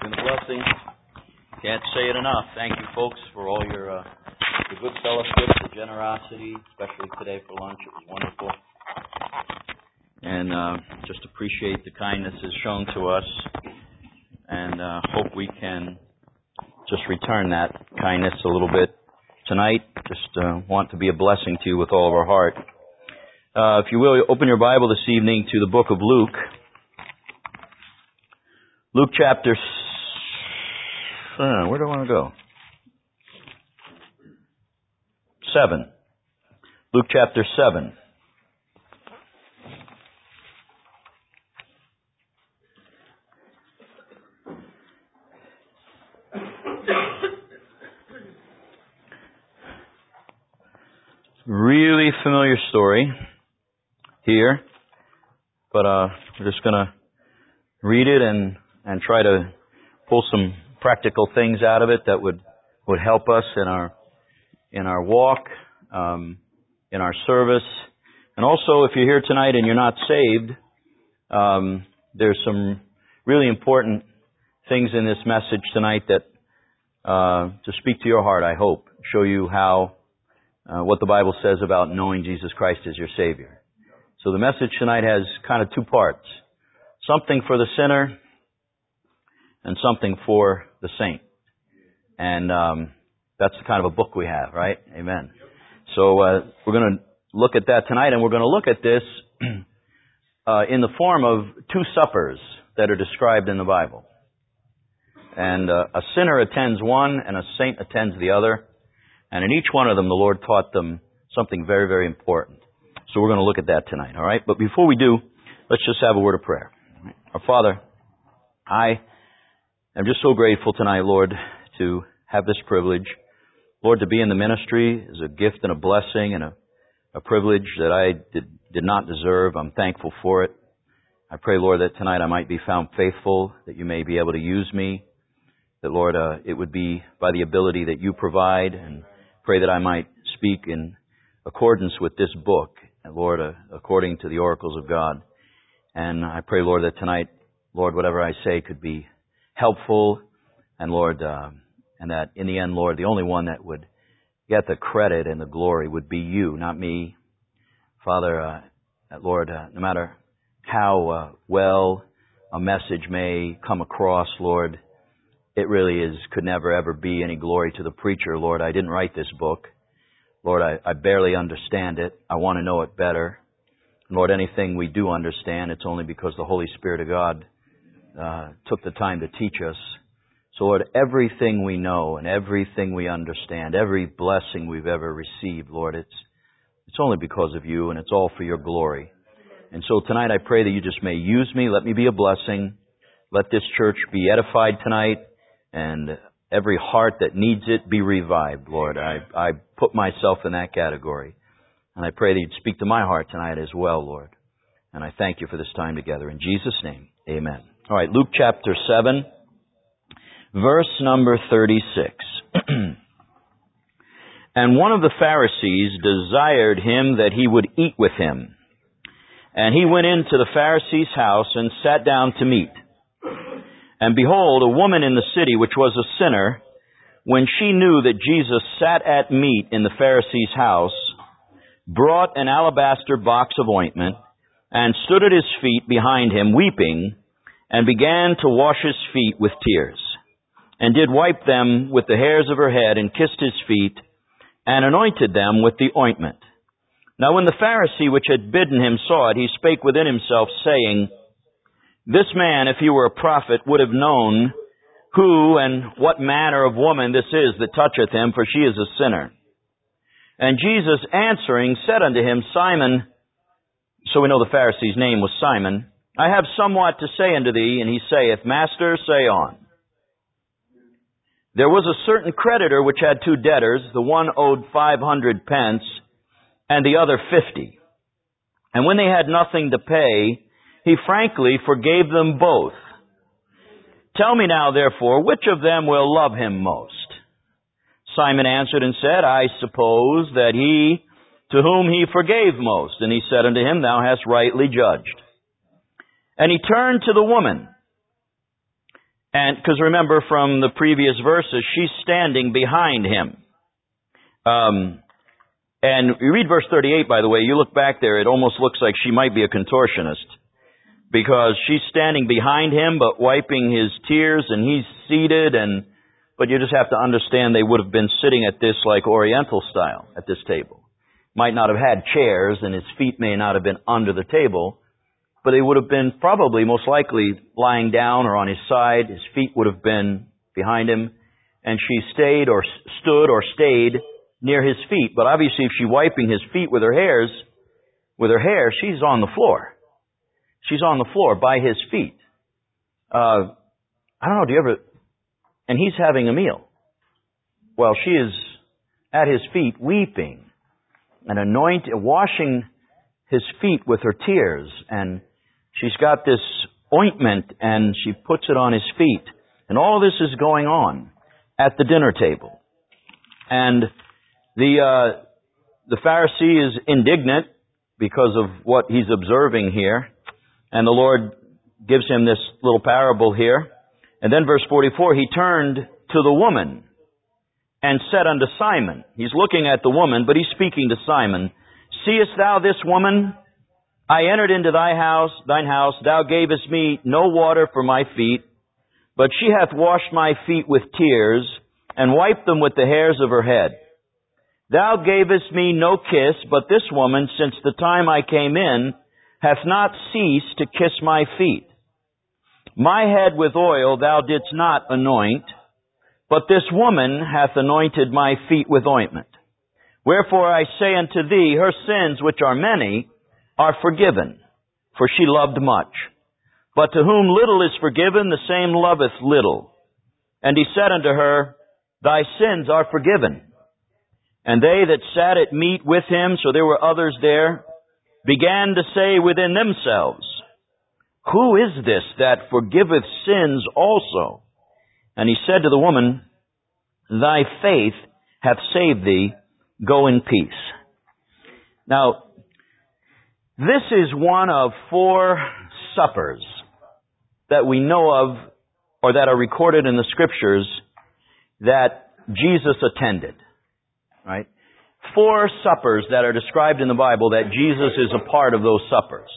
been a blessing. Can't say it enough. Thank you, folks, for all your the good fellowship, the generosity, especially today for lunch. It was wonderful. And just appreciate the kindnesses shown to us, and hope we can just return that kindness a little bit tonight. Just want to be a blessing to you with all of our heart. If you will, open your Bible this evening to the book of Luke. Luke chapter... where do I want to go? 7. Luke chapter 7. Really familiar story here, but we're just going to read it and try to pull some practical things out of it that would help us in our walk, in our service. And also, if you're here tonight and you're not saved, there's some really important things in this message tonight that to speak to your heart, I hope, show you how what the Bible says about knowing Jesus Christ as your Savior. So the message tonight has kind of two parts. Something for the sinner and something for the saint. And that's the kind of a book we have, right? Amen. So we're going to look at that tonight, and we're going to look at this in the form of two suppers that are described in the Bible. And a sinner attends one, and a saint attends the other. And in each one of them, the Lord taught them something very, very important. So we're going to look at that tonight, all right? But before we do, let's just have a word of prayer. Our Father, I am just so grateful tonight, Lord, to have this privilege. Lord, to be in the ministry is a gift and a blessing and a privilege that I did not deserve. I'm thankful for it. I pray, Lord, that tonight I might be found faithful, that you may be able to use me, that, Lord, it would be by the ability that you provide, and pray that I might speak in accordance with this book, and Lord, according to the oracles of God. And I pray, Lord, that tonight, Lord, whatever I say could be helpful, and Lord, and that in the end, Lord, the only one that would get the credit and the glory would be you, not me. Father, Lord, no matter how well a message may come across, Lord, it really could never ever be any glory to the preacher. Lord, I didn't write this book. Lord, I barely understand it. I want to know it better. Lord, anything we do understand, it's only because the Holy Spirit of God took the time to teach us. So, Lord, everything we know and everything we understand, every blessing we've ever received, Lord, it's only because of you, and it's all for your glory. And so tonight I pray that you just may use me. Let me be a blessing. Let this church be edified tonight, and every heart that needs it be revived, Lord. I put myself in that category. And I pray that you'd speak to my heart tonight as well, Lord. And I thank you for this time together. In Jesus' name, amen. All right, Luke chapter 7, verse number 36. And one of the Pharisees desired him that he would eat with him. And he went into the Pharisee's house and sat down to meat. And behold, a woman in the city, which was a sinner, when she knew that Jesus sat at meat in the Pharisee's house, brought an alabaster box of ointment, and stood at his feet behind him, weeping, and began to wash his feet with tears, and did wipe them with the hairs of her head, and kissed his feet, and anointed them with the ointment. Now when the Pharisee which had bidden him saw it, he spake within himself, saying, This man, if he were a prophet, would have known who and what manner of woman this is that toucheth him, for she is a sinner. And Jesus answering said unto him, Simon, so we know the Pharisee's name was Simon, I have somewhat to say unto thee. And he saith, Master, say on. There was a certain creditor which had 2 debtors. The one owed 500 pence, and the other 50. And when they had nothing to pay, he frankly forgave them both. Tell me now, therefore, which of them will love him most? Simon answered and said, I suppose that he to whom he forgave most. And he said unto him, Thou hast rightly judged. And he turned to the woman And because remember from the previous verses, she's standing behind him. And you read verse 38, by the way, you look back there, it almost looks like she might be a contortionist. Because she's standing behind him, but wiping his tears, and he's seated, but you just have to understand they would have been sitting at this like Oriental style, at this table. Might not have had chairs, and his feet may not have been under the table, but they would have been probably, most likely, lying down or on his side. His feet would have been behind him, and she stayed or stood or stayed near his feet. But obviously, if she's wiping his feet with her hair, she's on the floor. She's on the floor by his feet. I don't know, and he's having a meal. Well, she is at his feet weeping and washing his feet with her tears. And she's got this ointment and she puts it on his feet. And all this is going on at the dinner table. And the Pharisee is indignant because of what he's observing here. And the Lord gives him this little parable here. And then verse 44, he turned to the woman and said unto Simon, he's looking at the woman, but he's speaking to Simon, seest thou this woman? I entered into thine house, thou gavest me no water for my feet, but she hath washed my feet with tears, and wiped them with the hairs of her head. Thou gavest me no kiss, but this woman, since the time I came in, hath not ceased to kiss my feet. My head with oil thou didst not anoint, but this woman hath anointed my feet with ointment. Wherefore I say unto thee, her sins, which are many, are forgiven, for she loved much. But to whom little is forgiven, the same loveth little. And he said unto her, thy sins are forgiven. And they that sat at meat with him, so there were others there, began to say within themselves, who is this that forgiveth sins also? And he said to the woman, thy faith hath saved thee, go in peace. Now, this is one of 4 suppers that we know of, or that are recorded in the Scriptures, that Jesus attended. Right? 4 suppers that are described in the Bible that Jesus is a part of those suppers.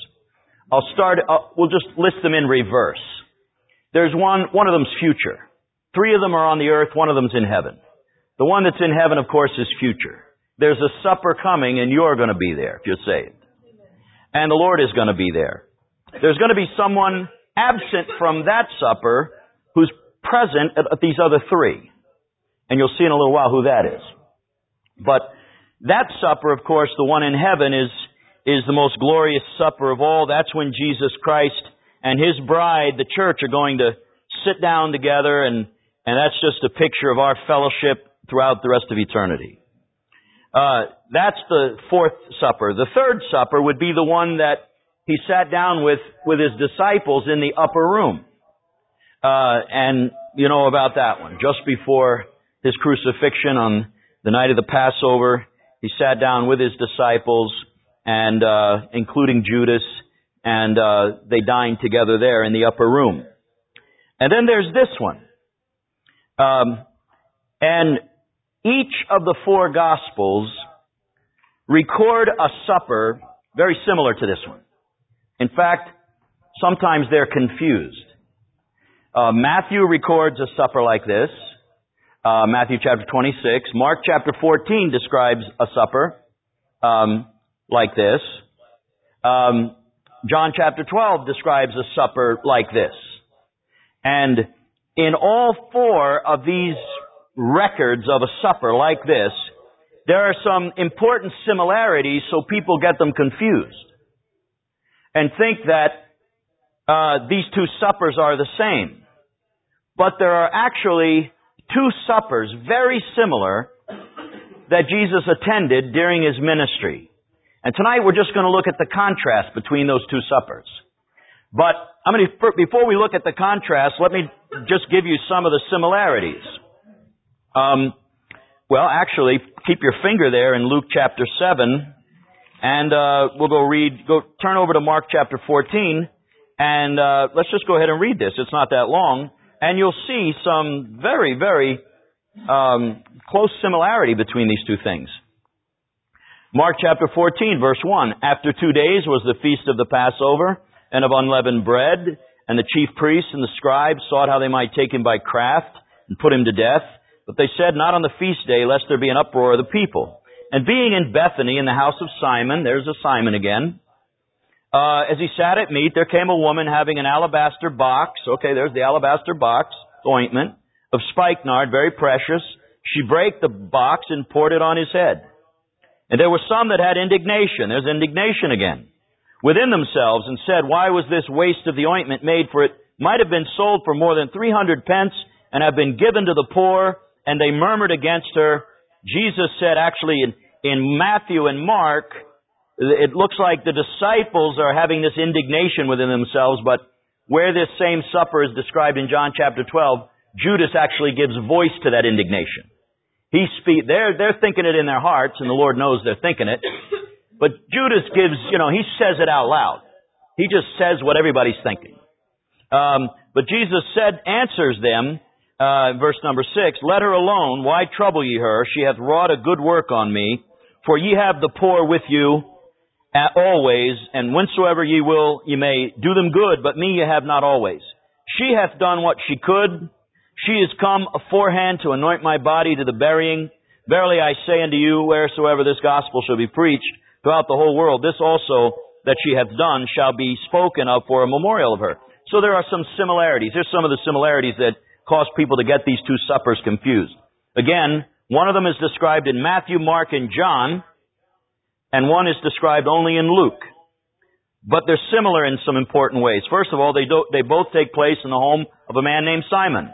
We'll just list them in reverse. There's one of them's future. 3 of them are on the earth, 1 of them's in heaven. The one that's in heaven, of course, is future. There's a supper coming and you're going to be there if you're saved. And the Lord is going to be there. There's going to be someone absent from that supper who's present at these other 3. And you'll see in a little while who that is. But that supper, of course, the one in heaven is the most glorious supper of all. That's when Jesus Christ and His bride, the church, are going to sit down together, and that's just a picture of our fellowship throughout the rest of eternity. That's the 4th supper. The 3rd supper would be the one that He sat down with His disciples in the upper room. And you know about that one. Just before His crucifixion on the night of the Passover, He sat down with His disciples, and including Judas, and they dined together there in the upper room. And then there's this one. And each of the 4 Gospels record a supper very similar to this one. In fact, sometimes they're confused. Matthew records a supper like this. Matthew chapter 26. Mark chapter 14 describes a supper like this. John chapter 12 describes a supper like this. And in all 4 of these records of a supper like this, there are some important similarities so people get them confused and think that these 2 suppers are the same. But there are actually 2 suppers very similar that Jesus attended during His ministry. And tonight we're just going to look at the contrast between those 2 suppers. But before we look at the contrast, let me just give you some of the similarities. Well, actually, keep your finger there in Luke chapter 7, and we'll turn over to Mark chapter 14, and let's just go ahead and read this. It's not that long. And you'll see some very, very close similarity between these two things. Mark chapter 14, verse 1. After 2 days was the feast of the Passover and of unleavened bread, and the chief priests and the scribes sought how they might take him by craft and put him to death. But they said, not on the feast day, lest there be an uproar of the people. And being in Bethany in the house of Simon, there's a Simon again, as he sat at meat, there came a woman having an alabaster box. Okay, there's the alabaster box, ointment, of spikenard, very precious. She brake the box and poured it on his head. And there were some that had indignation. There's indignation again. Within themselves, and said, why was this waste of the ointment made? For it might have been sold for more than 300 pence and have been given to the poor. And they murmured against her. Jesus said, actually, in Matthew and Mark, it looks like the disciples are having this indignation within themselves, but where this same supper is described in John chapter 12, Judas actually gives voice to that indignation. They're thinking it in their hearts, and the Lord knows they're thinking it. But Judas gives, he says it out loud. He just says what everybody's thinking. But Jesus answers them, verse number 6, let her alone. Why trouble ye her? She hath wrought a good work on me. For ye have the poor with you always, and whensoever ye will, ye may do them good, but me ye have not always. She hath done what she could. She is come aforehand to anoint my body to the burying. Verily I say unto you, wheresoever this gospel shall be preached throughout the whole world, this also that she hath done shall be spoken of for a memorial of her. So there are some similarities. Here's some of the similarities that cause people to get these two suppers confused. Again, one of them is described in Matthew, Mark, and John, and one is described only in Luke. But they're similar in some important ways. First of all, they both take place in the home of a man named Simon.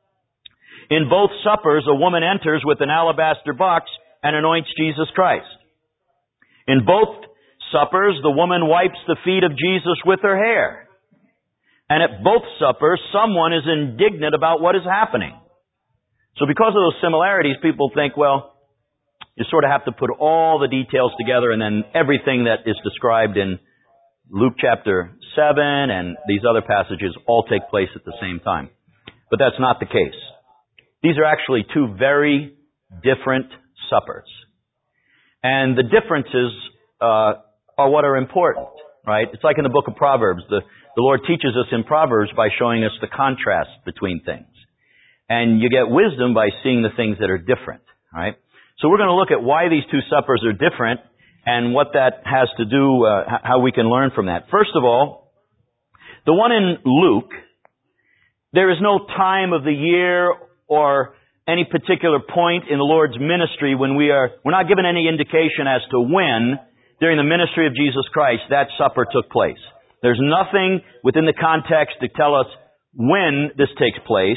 In both suppers, a woman enters with an alabaster box and anoints Jesus Christ. In both suppers, the woman wipes the feet of Jesus with her hair. And at both suppers, someone is indignant about what is happening. So because of those similarities, people think, well, you sort of have to put all the details together, and then everything that is described in Luke chapter 7 and these other passages all take place at the same time. But that's not the case. These are actually two very different suppers. And the differences are what are important, right? It's like in the book of Proverbs. The Lord teaches us in Proverbs by showing us the contrast between things. And you get wisdom by seeing the things that are different, right? So we're going to look at why these two suppers are different and what that has to do, how we can learn from that. First of all, the one in Luke, there is no time of the year or any particular point in the Lord's ministry when we're not given any indication as to when, during the ministry of Jesus Christ, that supper took place. There's nothing within the context to tell us when this takes place,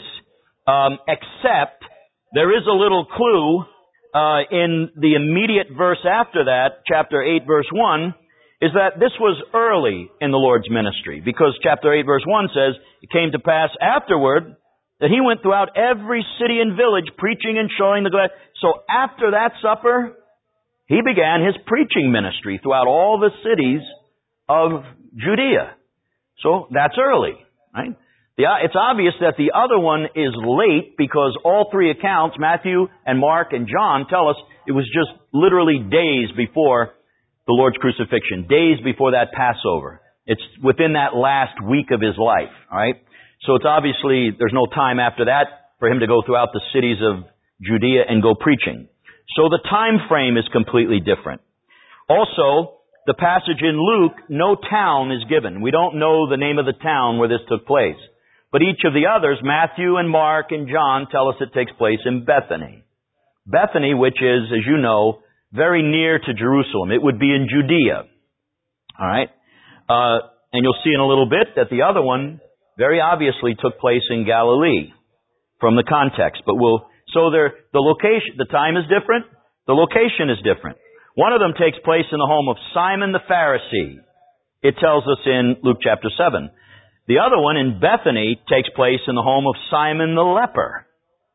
except there is a little clue in the immediate verse after that, chapter 8, verse 1, is that this was early in the Lord's ministry, because chapter 8, verse 1 says, it came to pass afterward that he went throughout every city and village preaching and showing the glad. So after that supper, he began his preaching ministry throughout all the cities of Judea. So that's early, right? It's obvious that the other one is late because all three accounts, Matthew and Mark and John, tell us it was just literally days before the Lord's crucifixion, days before that Passover. It's within that last week of his life, all right? So it's obviously, there's no time after that for him to go throughout the cities of Judea and go preaching. So the time frame is completely different. Also, the passage in Luke, no town is given. We don't know the name of the town where this took place. But each of the others, Matthew and Mark and John, tell us it takes place in Bethany. Bethany, which is, as you know, very near to Jerusalem. It would be in Judea. All right? And you'll see in a little bit that the other one very obviously took place in Galilee from the context. But the location, the time is different. The location is different. One of them takes place in the home of Simon the Pharisee. It tells us in Luke chapter 7. The other one in Bethany takes place in the home of Simon the leper.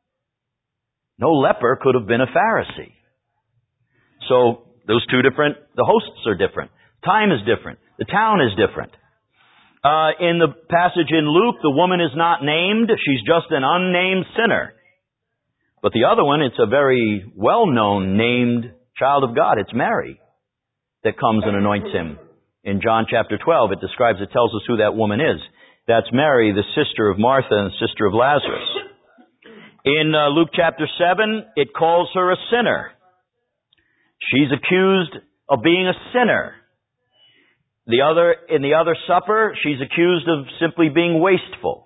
No leper could have been a Pharisee. So those two different, the hosts are different. Time is different. The town is different. In the passage in Luke, the woman is not named. She's just an unnamed sinner. But the other one, it's a very well-known named child of God. It's Mary that comes and anoints him. In John chapter 12, it tells us who that woman is. That's Mary, the sister of Martha and sister of Lazarus. In Luke chapter 7, it calls her a sinner. She's accused of being a sinner. In the other supper, she's accused of simply being wasteful.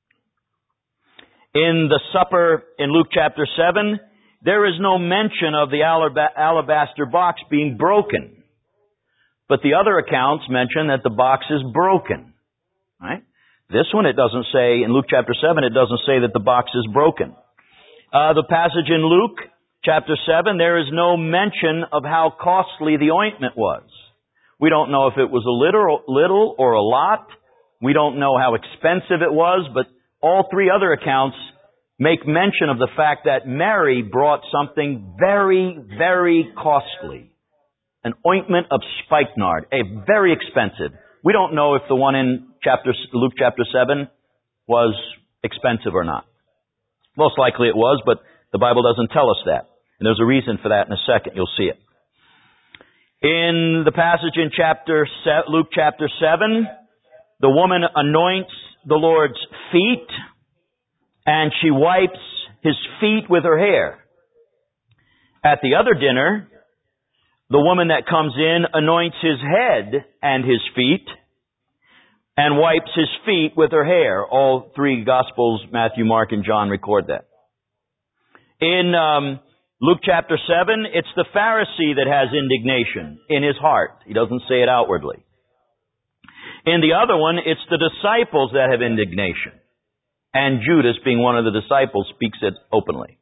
In the supper in Luke chapter 7, there is no mention of the alabaster box being broken. But the other accounts mention that the box is broken. Right? This one, it doesn't say, in Luke chapter 7, it doesn't say that the box is broken. The passage in Luke chapter 7, there is no mention of how costly the ointment was. We don't know if it was a little or a lot. We don't know how expensive it was, but all three other accounts make mention of the fact that Mary brought something very, very costly. An ointment of spikenard, very expensive. We don't know if the one in Luke chapter 7 was expensive or not. Most likely it was, but the Bible doesn't tell us that. And there's a reason for that in a second. You'll see it. In the passage in Luke chapter 7, the woman anoints the Lord's feet, and she wipes his feet with her hair. At the other dinner, the woman that comes in anoints his head and his feet, and wipes his feet with her hair. All three Gospels, Matthew, Mark, and John, record that. In Luke chapter 7, it's the Pharisee that has indignation in his heart. He doesn't say it outwardly. In the other one, it's the disciples that have indignation. And Judas, being one of the disciples, speaks it openly.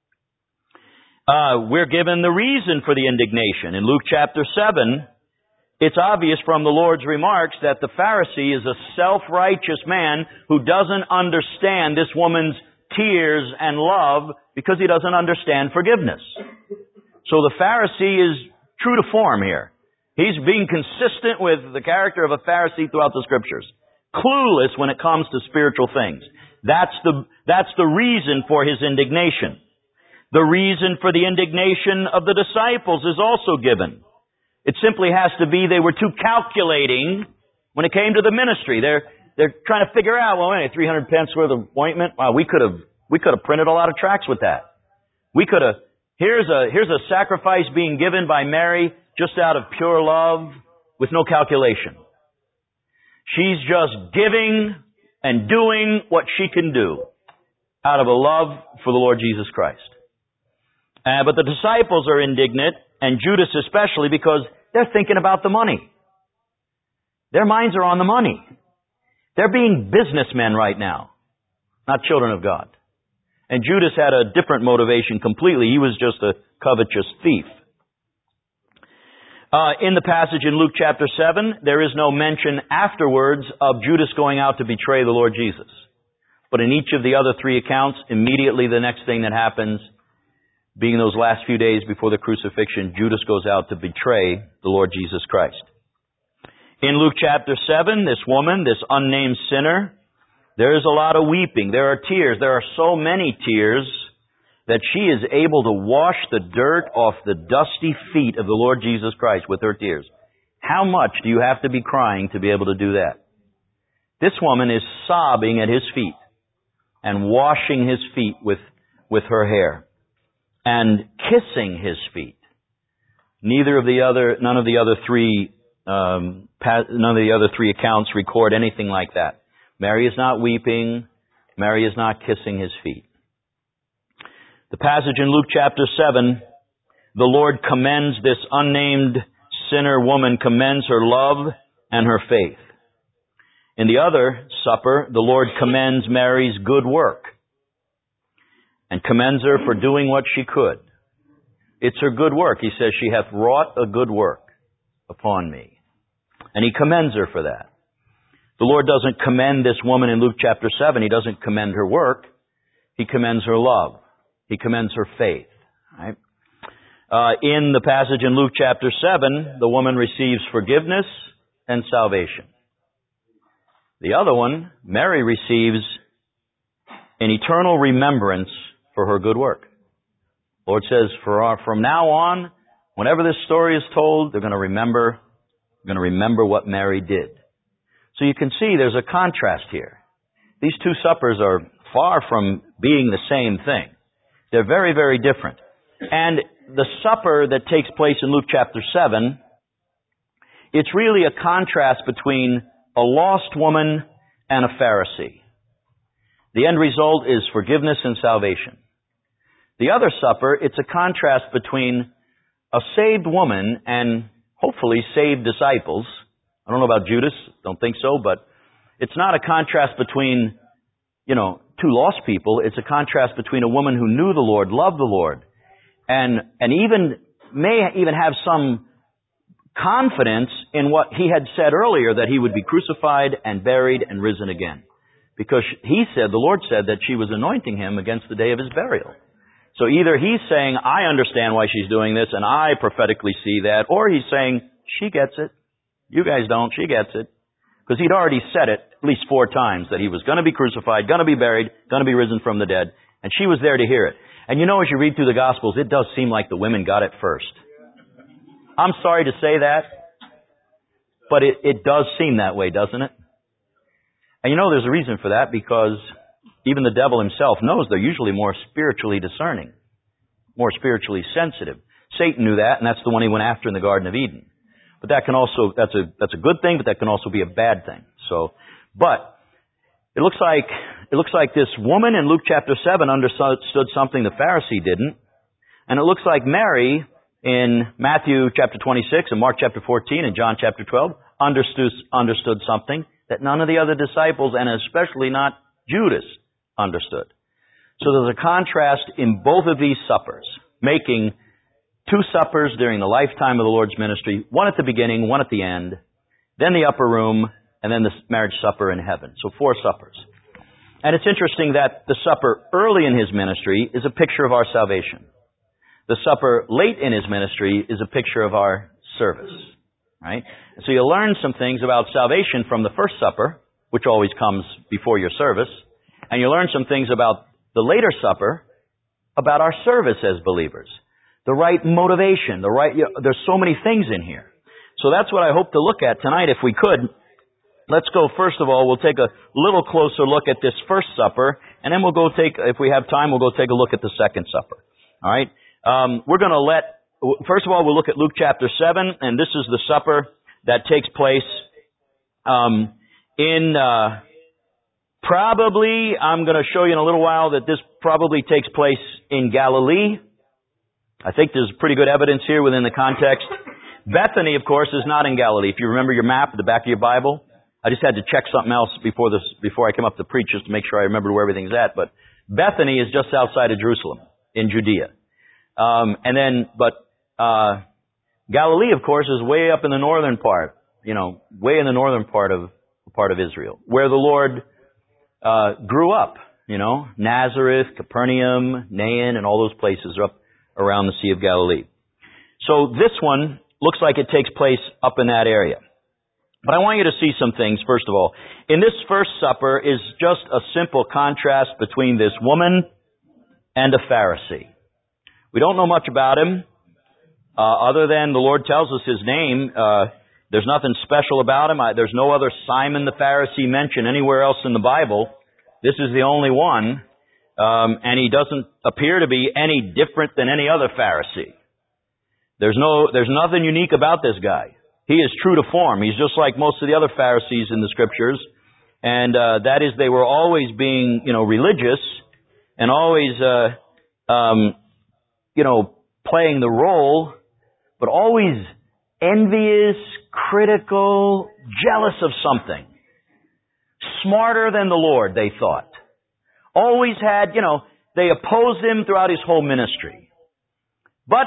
We're given the reason for the indignation. In Luke chapter 7, it's obvious from the Lord's remarks that the Pharisee is a self-righteous man who doesn't understand this woman's tears and love because he doesn't understand forgiveness. So the Pharisee is true to form here. He's being consistent with the character of a Pharisee throughout the Scriptures. Clueless when it comes to spiritual things. That's the reason for his indignation. The reason for the indignation of the disciples is also given. It simply has to be they were too calculating when it came to the ministry. They're trying to figure out, well, wait, 300 pence worth of ointment? Wow, we could have printed a lot of tracts with that. Here's a sacrifice being given by Mary just out of pure love with no calculation. She's just giving and doing what she can do out of a love for the Lord Jesus Christ. But the disciples are indignant, and Judas especially, because they're thinking about the money. Their minds are on the money. They're being businessmen right now, not children of God. And Judas had a different motivation completely. He was just a covetous thief. In the passage in Luke chapter 7, there is no mention afterwards of Judas going out to betray the Lord Jesus. But in each of the other three accounts, immediately the next thing that happens, being those last few days before the crucifixion, Judas goes out to betray the Lord Jesus Christ. In Luke chapter 7, this woman, this unnamed sinner, there is a lot of weeping. There are tears. There are so many tears that she is able to wash the dirt off the dusty feet of the Lord Jesus Christ with her tears. How much do you have to be crying to be able to do that? This woman is sobbing at his feet and washing his feet with her hair and kissing his feet. None of the other three accounts record anything like that. Mary is not weeping. Mary is not kissing his feet. The passage in Luke chapter 7, the Lord commends this unnamed sinner woman, commends her love and her faith. In the other supper, the Lord commends Mary's good work and commends her for doing what she could. It's her good work. He says, she hath wrought a good work upon me. And he commends her for that. The Lord doesn't commend this woman in Luke chapter 7. He doesn't commend her work. He commends her love. He commends her faith. Right? In the passage in Luke chapter 7, the woman receives forgiveness and salvation. The other one, Mary receives an eternal remembrance for her good work. The Lord says, from now on, whenever this story is told, they're going to remember what Mary did. So you can see there's a contrast here. These two suppers are far from being the same thing. They're very, very different. And the supper that takes place in Luke chapter 7, it's really a contrast between a lost woman and a Pharisee. The end result is forgiveness and salvation. The other supper, it's a contrast between a saved woman and hopefully saved disciples. I don't know about Judas, don't think so, but it's not a contrast between, two lost people. It's a contrast between a woman who knew the Lord, loved the Lord, and may even have some confidence in what he had said earlier, that he would be crucified and buried and risen again. Because the Lord said that she was anointing him against the day of his burial. So either he's saying, I understand why she's doing this, and I prophetically see that, or he's saying, she gets it. You guys don't. She gets it. Because he'd already said it at least 4 times, that he was going to be crucified, going to be buried, going to be risen from the dead. And she was there to hear it. And as you read through the Gospels, it does seem like the women got it first. I'm sorry to say that, but it does seem that way, doesn't it? And there's a reason for that, because even the devil himself knows they're usually more spiritually discerning, more spiritually sensitive. Satan knew that, and that's the one he went after in the Garden of Eden. But that can also, that's a good thing, but that can also be a bad thing. But it looks like this woman in Luke chapter 7 understood something the Pharisee didn't. And it looks like Mary in Matthew chapter 26 and Mark chapter 14 and John chapter 12 understood something that none of the other disciples, and especially not Judas, understood. So there's a contrast in both of these suppers, making 2 suppers during the lifetime of the Lord's ministry, one at the beginning, one at the end, then the upper room, and then the marriage supper in heaven. So 4 suppers. And it's interesting that the supper early in his ministry is a picture of our salvation. The supper late in his ministry is a picture of our service. Right? So you learn some things about salvation from the first supper, which always comes before your service, and you learn some things about the later supper, about our service as believers. The right motivation, there's so many things in here. So that's what I hope to look at tonight if we could. Let's go, first of all, we'll take a little closer look at this first supper, and then if we have time, we'll go take a look at the second supper. All right? First of all, we'll look at Luke chapter 7, and this is the supper that takes place probably, I'm going to show you in a little while that this probably takes place in Galilee. I think there's pretty good evidence here within the context. Bethany, of course, is not in Galilee. If you remember your map at the back of your Bible, I just had to check something else before I came up to preach, just to make sure I remembered where everything's at. But Bethany is just outside of Jerusalem, in Judea. Galilee, of course, is way up in the northern part, way in the northern part of Israel, where the Lord grew up, Nazareth, Capernaum, Nain, and all those places are up around the Sea of Galilee. So this one looks like it takes place up in that area. But I want you to see some things, first of all. In this first supper is just a simple contrast between this woman and a Pharisee. We don't know much about him, other than the Lord tells us his name. There's nothing special about him. There's no other Simon the Pharisee mentioned anywhere else in the Bible. This is the only one. And he doesn't appear to be any different than any other Pharisee. There's nothing unique about this guy. He is true to form. He's just like most of the other Pharisees in the Scriptures. And that is, they were always being, religious and always, playing the role, but always envious, critical, jealous of something. Smarter than the Lord, they thought. Always had, they opposed him throughout his whole ministry. But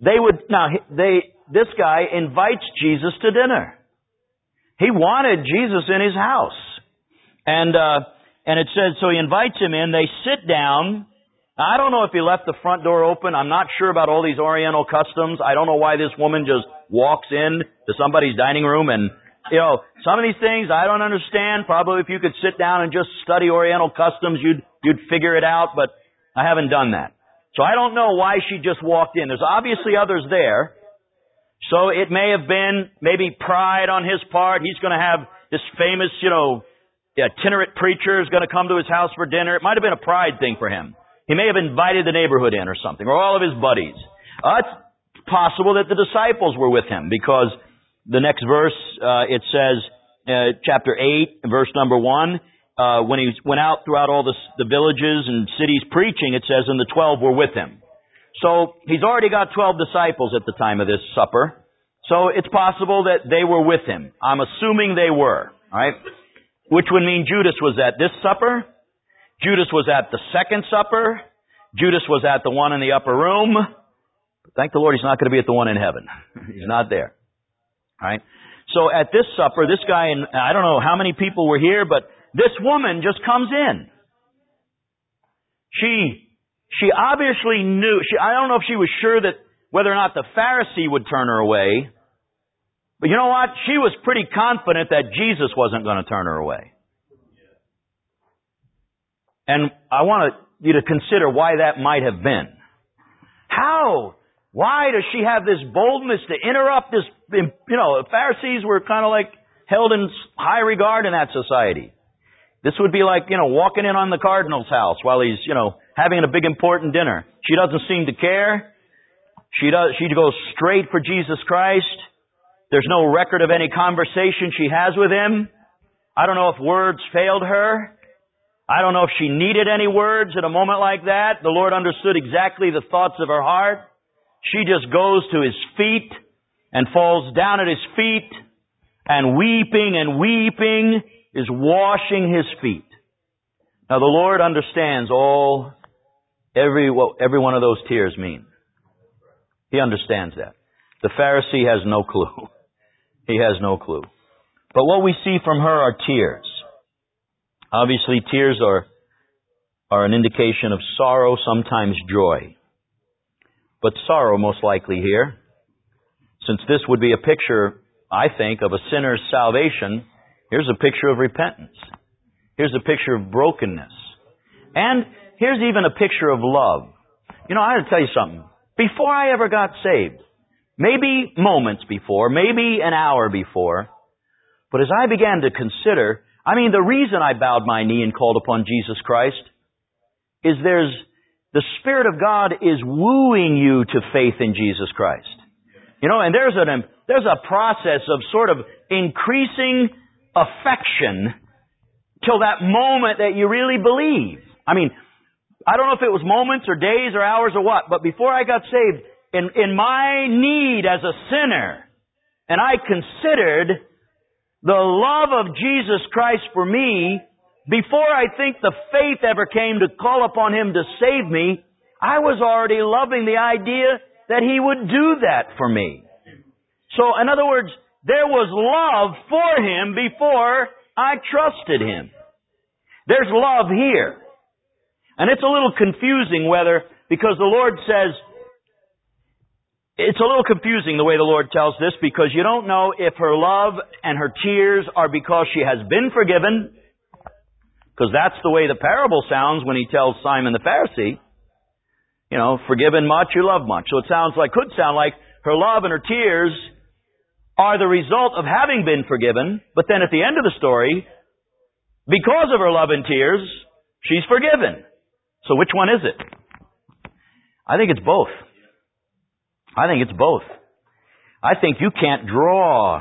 this guy invites Jesus to dinner. He wanted Jesus in his house. And it says, so he invites him in, they sit down. I don't know if he left the front door open. I'm not sure about all these Oriental customs. I don't know why this woman just walks in to somebody's dining room and Some of these things I don't understand. Probably if you could sit down and just study Oriental customs, you'd figure it out, but I haven't done that. So I don't know why she just walked in. There's obviously others there. So it may have been maybe pride on his part. He's going to have this famous, itinerant preacher is going to come to his house for dinner. It might have been a pride thing for him. He may have invited the neighborhood in or something, or all of his buddies. It's possible that the disciples were with him, because the next verse, it says, chapter 8, verse number 1, when he went out throughout all the villages and cities preaching, it says, and the 12 were with him. So he's already got 12 disciples at the time of this supper. So it's possible that they were with him. I'm assuming they were, all right? Which would mean Judas was at this supper. Judas was at the second supper. Judas was at the one in the upper room. Thank the Lord he's not going to be at the one in heaven. He's not there. All right? So at this supper, this guy, and I don't know how many people were here, but this woman just comes in. She obviously knew, I don't know if she was sure that whether or not the Pharisee would turn her away, but you know what? She was pretty confident that Jesus wasn't going to turn her away. And I want you to consider why that might have been. How? Why does she have this boldness to interrupt this? Pharisees were kind of like held in high regard in that society. This would be like, walking in on the cardinal's house while he's, having a big important dinner. She doesn't seem to care. She goes straight for Jesus Christ. There's no record of any conversation she has with him. I don't know if words failed her. I don't know if she needed any words at a moment like that. The Lord understood exactly the thoughts of her heart. She just goes to his feet and falls down at his feet, and weeping is washing his feet. Now the Lord understands what every one of those tears mean. He understands that. The Pharisee has no clue. He has no clue. But what we see from her are tears. Obviously, tears are an indication of sorrow, sometimes joy. But sorrow most likely here. Since this would be a picture, I think, of a sinner's salvation, here's a picture of repentance. Here's a picture of brokenness. And here's even a picture of love. I have to tell you something. Before I ever got saved, maybe moments before, maybe an hour before, but as I began to consider, the reason I bowed my knee and called upon Jesus Christ is the Spirit of God is wooing you to faith in Jesus Christ. And there's a process of sort of increasing affection till that moment that you really believe. I don't know if it was moments or days or hours or what, but before I got saved, in my need as a sinner, and I considered the love of Jesus Christ for me, before I think the faith ever came to call upon Him to save me, I was already loving the idea that He would do that for me. So, in other words, there was love for Him before I trusted Him. There's love here. And it's a little confusing because the Lord says, it's a little confusing the way the Lord tells this, because you don't know if her love and her tears are because she has been forgiven, because that's the way the parable sounds when He tells Simon the Pharisee, forgiven much, you love much. So it could sound like her love and her tears are the result of having been forgiven, but then at the end of the story, because of her love and tears, she's forgiven. So which one is it? I think it's both. I think you can't draw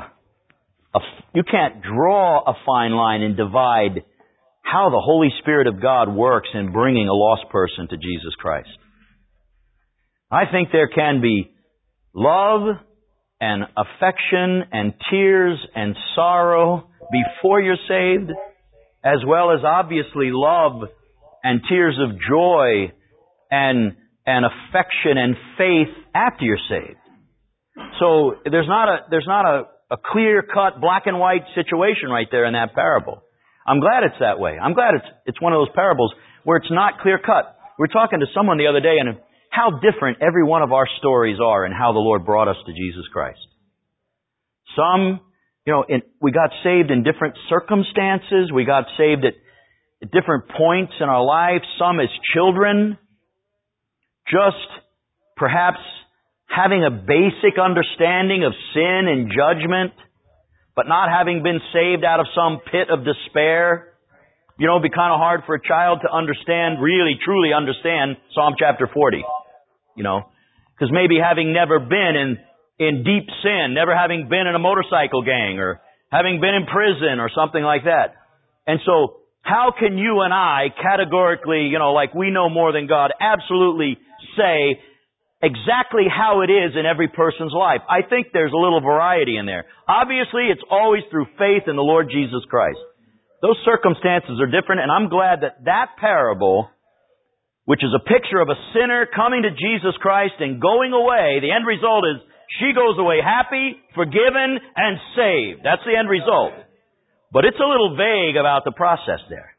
a fine line and divide how the Holy Spirit of God works in bringing a lost person to Jesus Christ. I think there can be love and affection and tears and sorrow before you're saved, as well as obviously love and tears of joy and affection and faith after you're saved. So there's not a clear-cut, black and white situation right there in that parable. I'm glad it's that way. I'm glad it's one of those parables where it's not clear-cut. We were talking to someone the other day, and how different every one of our stories are and how the Lord brought us to Jesus Christ. Some, we got saved in different circumstances. We got saved at different points in our life. Some as children. Just perhaps having a basic understanding of sin and judgment, but not having been saved out of some pit of despair. It'd be kind of hard for a child to understand, really, truly understand Psalm chapter 40. Because maybe having never been in deep sin, never having been in a motorcycle gang, or having been in prison or something like that. And so, how can you and I categorically, like we know more than God, absolutely say exactly how it is in every person's life? I think there's a little variety in there. Obviously, it's always through faith in the Lord Jesus Christ. Those circumstances are different, and I'm glad that parable, which is a picture of a sinner coming to Jesus Christ and going away, the end result is she goes away happy, forgiven, and saved. That's the end result. But it's a little vague about the process there.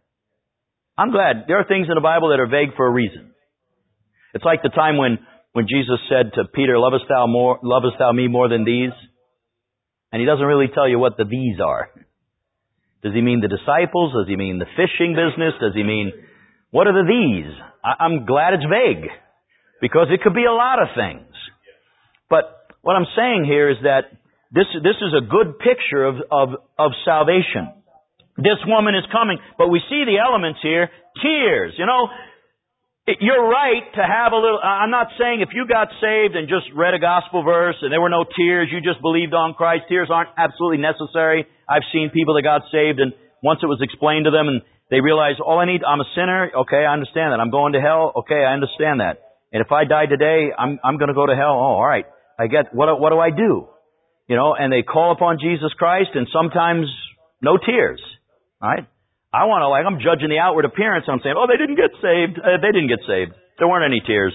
I'm glad there are things in the Bible that are vague for a reason. It's like the time when Jesus said to Peter, lovest thou me more than these? And he doesn't really tell you what the these are. Does he mean the disciples? Does he mean the fishing business? Does he mean, what are the these? I'm glad it's vague, because it could be a lot of things. But what I'm saying here is that this is a good picture of salvation. This woman is coming, but we see the elements here. Tears, You're right to have a little. I'm not saying if you got saved and just read a gospel verse and there were no tears, you just believed on Christ. Tears aren't absolutely necessary. I've seen people that got saved and once it was explained to them and they realized, all I need, I'm a sinner. Okay, I understand that. I'm going to hell. Okay, I understand that. And if I die today, I'm going to go to hell. Oh, all right. I get, what do I do? And they call upon Jesus Christ and sometimes no tears. All right? I want to, I'm judging the outward appearance. I'm saying, they didn't get saved. They didn't get saved. There weren't any tears.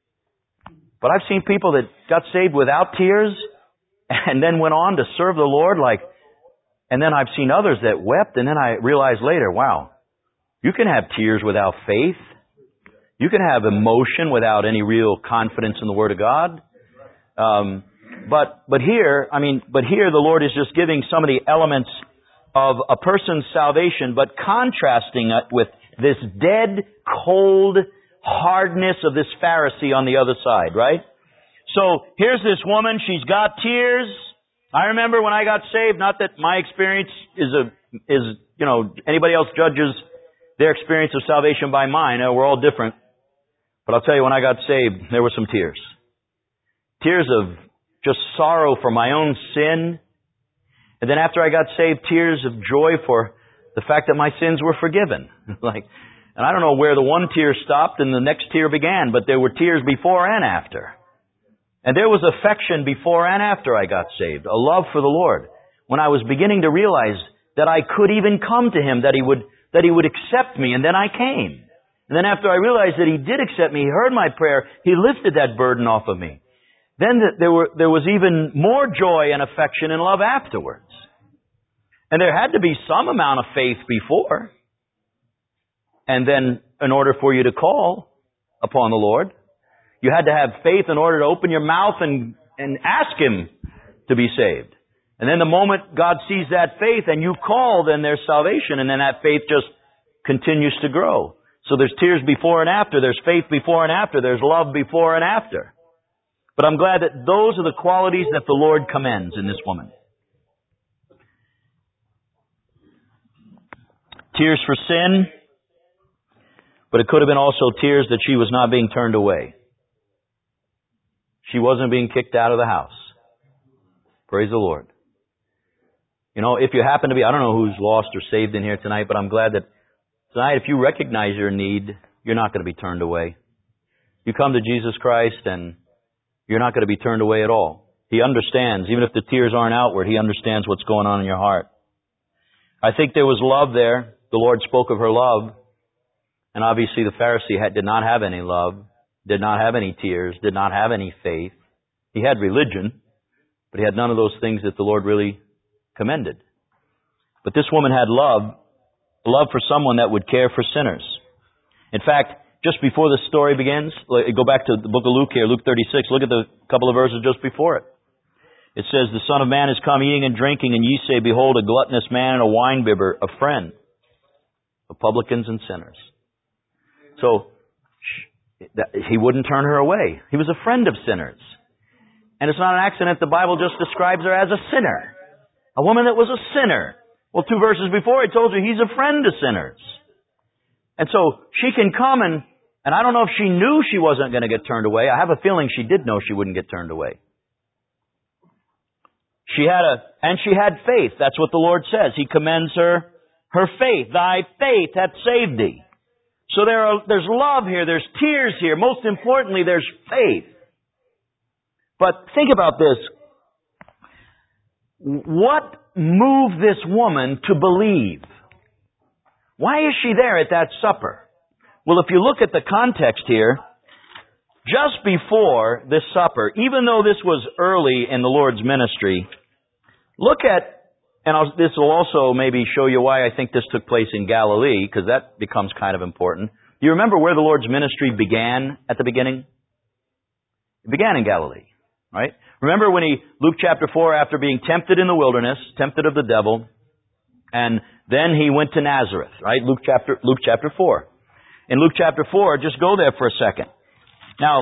But I've seen people that got saved without tears and then went on to serve the Lord and then I've seen others that wept and then I realized later, wow, you can have tears without faith. You can have emotion without any real confidence in the Word of God. But here the Lord is just giving some of the elements of a person's salvation, but contrasting it with this dead, cold hardness of this Pharisee on the other side, right? So here's this woman, she's got tears. I remember when I got saved, not that my experience is anybody else judges their experience of salvation by mine. We're all different. But I'll tell you, when I got saved, there were some tears. Tears of just sorrow for my own sin. And then after I got saved, tears of joy for the fact that my sins were forgiven. And I don't know where the one tear stopped and the next tear began, but there were tears before and after. And there was affection before and after I got saved, a love for the Lord. When I was beginning to realize that I could even come to Him, that He would accept me, and then I came. And then after I realized that He did accept me, He heard my prayer, He lifted that burden off of me. Then there was even more joy and affection and love afterwards. And there had to be some amount of faith before. And then in order for you to call upon the Lord, you had to have faith in order to open your mouth and ask Him to be saved. And then the moment God sees that faith and you call, then there's salvation, and then that faith just continues to grow. So there's tears before and after, there's faith before and after, there's love before and after. But I'm glad that those are the qualities that the Lord commends in this woman. Tears for sin, but it could have been also tears that she was not being turned away. She wasn't being kicked out of the house. Praise the Lord. If you happen to be, I don't know who's lost or saved in here tonight, but I'm glad that tonight, if you recognize your need, you're not going to be turned away. You come to Jesus Christ and you're not going to be turned away at all. He understands. Even if the tears aren't outward, He understands what's going on in your heart. I think there was love there. The Lord spoke of her love. And obviously the Pharisee did not have any love, did not have any tears, did not have any faith. He had religion, but he had none of those things that the Lord really commended. But this woman had love for someone that would care for sinners. In fact, just before the story begins, go back to the book of Luke here, Luke 36, look at the couple of verses just before it. It says, the Son of Man is come eating and drinking, and ye say, behold, a gluttonous man and a winebibber, a friend of publicans and sinners. So, he wouldn't turn her away. He was a friend of sinners. And it's not an accident the Bible just describes her as a sinner. A woman that was a sinner. Well, 2 verses before it told you he's a friend to sinners. And so she can come and I don't know if she knew she wasn't going to get turned away. I have a feeling she did know she wouldn't get turned away. She had faith. That's what the Lord says. He commends her faith. Thy faith hath saved thee. So there's love here. There's tears here. Most importantly, there's faith. But think about this. What moved this woman to believe? Why is she there at that supper? Well, if you look at the context here, just before this supper, even though this was early in the Lord's ministry, look at, this will also maybe show you why I think this took place in Galilee, because that becomes kind of important. Do you remember where the Lord's ministry began at the beginning? It began in Galilee, right? Remember when Luke chapter 4, after being tempted in the wilderness, tempted of the devil, and then he went to Nazareth, right? Luke chapter 4. In Luke chapter 4, just go there for a second. Now,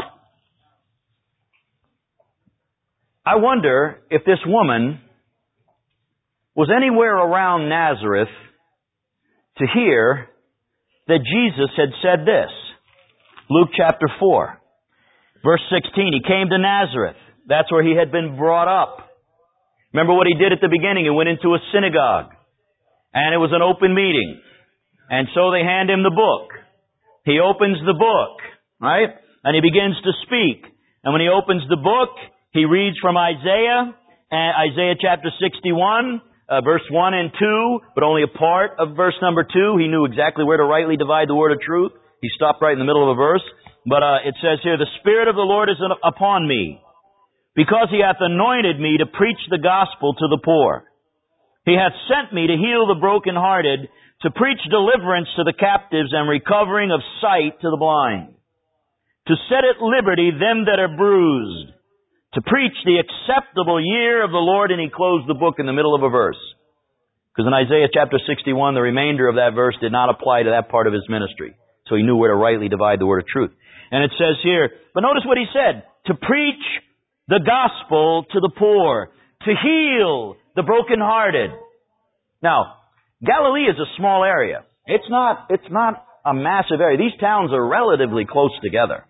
I wonder if this woman was anywhere around Nazareth to hear that Jesus had said this. Luke chapter 4, verse 16. He came to Nazareth. That's where he had been brought up. Remember what he did at the beginning? He went into a synagogue. And it was an open meeting. And so they hand him the book. He opens the book, right? And he begins to speak. And when he opens the book, he reads from Isaiah chapter 61, verse 1 and 2, but only a part of verse number 2. He knew exactly where to rightly divide the word of truth. He stopped right in the middle of a verse. But it says here, the Spirit of the Lord is upon me, because he hath anointed me to preach the gospel to the poor. He hath sent me to heal the brokenhearted, to preach deliverance to the captives and recovering of sight to the blind, to set at liberty them that are bruised, to preach the acceptable year of the Lord. And he closed the book in the middle of a verse. Because in Isaiah chapter 61, the remainder of that verse did not apply to that part of his ministry. So he knew where to rightly divide the word of truth. And it says here, but notice what he said, to preach the gospel to the poor, to heal the brokenhearted. Now, Galilee is a small area. It's not a massive area. These towns are relatively close together.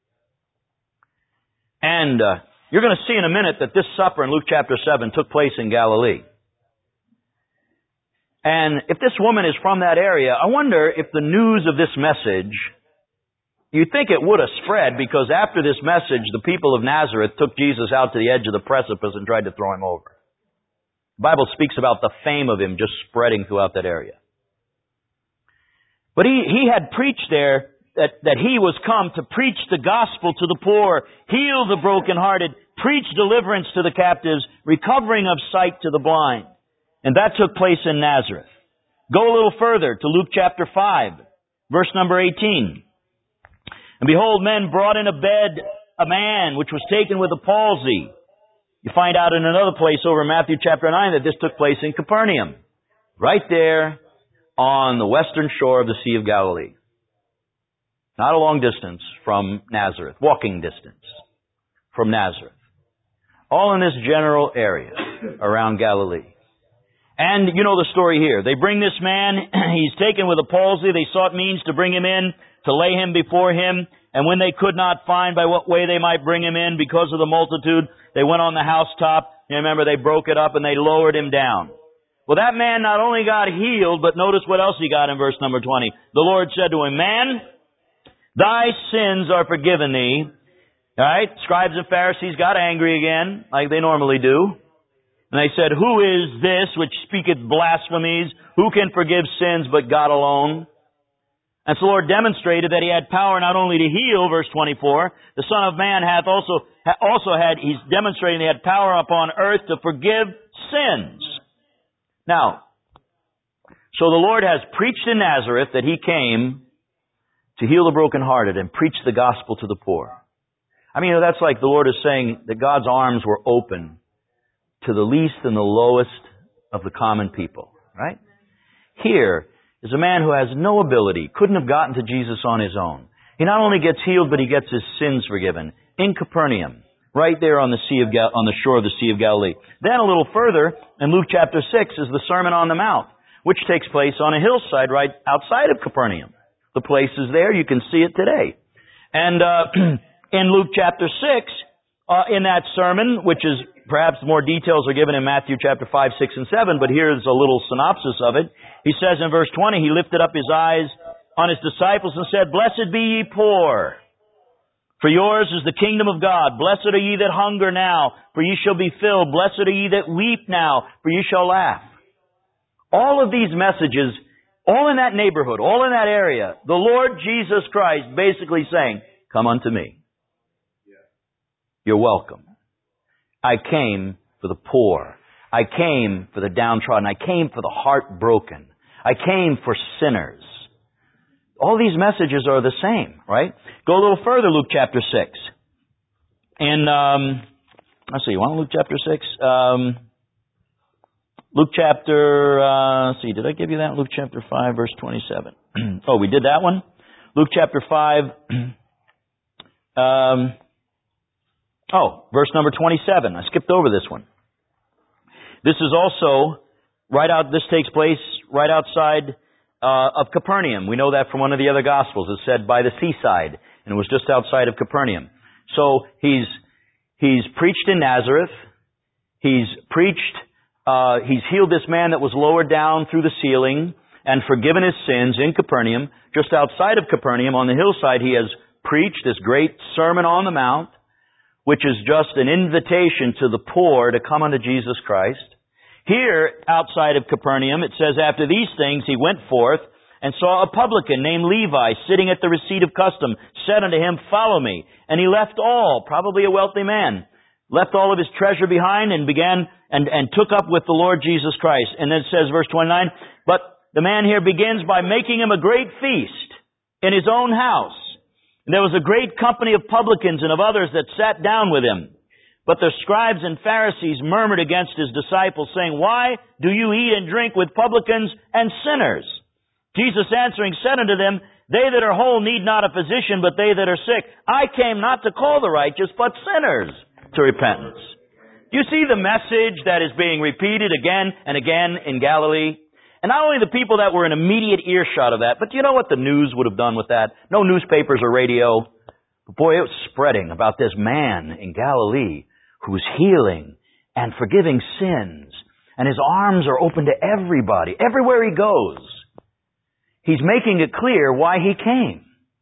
And you're going to see in a minute that this supper in Luke chapter 7 took place in Galilee. And if this woman is from that area, I wonder if the news of this message, you'd think it would have spread, because after this message, the people of Nazareth took Jesus out to the edge of the precipice and tried to throw him over. The Bible speaks about the fame of him just spreading throughout that area. But he had preached there that he was come to preach the gospel to the poor, heal the brokenhearted, preach deliverance to the captives, recovering of sight to the blind. And that took place in Nazareth. Go a little further to Luke chapter 5, verse number 18. And behold, men brought in a bed a man which was taken with a palsy. You find out in another place over in Matthew chapter 9 that this took place in Capernaum, right there on the western shore of the Sea of Galilee. Not a long distance from Nazareth, walking distance from Nazareth. All in this general area around Galilee. And you know the story here. They bring this man, he's taken with a palsy. They sought means to bring him in, to lay him before him. And when they could not find by what way they might bring him in because of the multitude, they went on the housetop. You remember, they broke it up and they lowered him down. Well, that man not only got healed, but notice what else he got in verse number 20. The Lord said to him, man, thy sins are forgiven thee. All right, scribes and Pharisees got angry again, like they normally do. And they said, who is this which speaketh blasphemies? Who can forgive sins but God alone? And so the Lord demonstrated that he had power not only to heal, verse 24, the Son of Man he's demonstrating he had power upon earth to forgive sins. Now, so the Lord has preached in Nazareth that he came to heal the brokenhearted and preach the gospel to the poor. I mean, that's like the Lord is saying that God's arms were open to the least and the lowest of the common people, right? Here is a man who has no ability, couldn't have gotten to Jesus on his own. He not only gets healed, but he gets his sins forgiven in Capernaum, right there on the shore of the Sea of Galilee. Then a little further, in Luke chapter 6, is the Sermon on the Mount, which takes place on a hillside right outside of Capernaum. The place is there. You can see it today. And in Luke chapter 6, in that sermon, which is perhaps more details are given in Matthew chapter 5, 6, and 7, but here's a little synopsis of it. He says in verse 20, He lifted up His eyes on His disciples and said, Blessed be ye poor, for yours is the kingdom of God. Blessed are ye that hunger now, for ye shall be filled. Blessed are ye that weep now, for ye shall laugh. All of these messages, all in that neighborhood, all in that area, the Lord Jesus Christ basically saying, come unto me. You're welcome. I came for the poor. I came for the downtrodden. I came for the heartbroken. I came for sinners. All these messages are the same, right? Go a little further, Luke chapter 6. And, let's see, you want Luke chapter 6? Luke chapter, did I give you that? Luke chapter 5, verse 27. Oh, we did that one? Luke chapter 5, verse number 27. I skipped over this one. This is also this takes place right outside of Capernaum. We know that from one of the other Gospels. It's said by the seaside, and it was just outside of Capernaum. So he's preached in Nazareth. He's healed this man that was lowered down through the ceiling and forgiven his sins in Capernaum. Just outside of Capernaum, on the hillside, he has preached this great Sermon on the Mount, which is just an invitation to the poor to come unto Jesus Christ. Here, outside of Capernaum, it says, after these things he went forth and saw a publican named Levi sitting at the receipt of custom, said unto him, Follow me. And he left all, probably a wealthy man, left all of his treasure behind and began and took up with the Lord Jesus Christ. And then it says, verse 29, but the man here begins by making him a great feast in his own house. And there was a great company of publicans and of others that sat down with him. But the scribes and Pharisees murmured against his disciples, saying, Why do you eat and drink with publicans and sinners? Jesus answering said unto them, They that are whole need not a physician, but they that are sick. I came not to call the righteous, but sinners to repentance. Do you see the message that is being repeated again and again in Galilee? And not only the people that were in immediate earshot of that, but do you know what the news would have done with that? No newspapers or radio. But boy, it was spreading about this man in Galilee who's healing and forgiving sins. And his arms are open to everybody, everywhere he goes. He's making it clear why he came.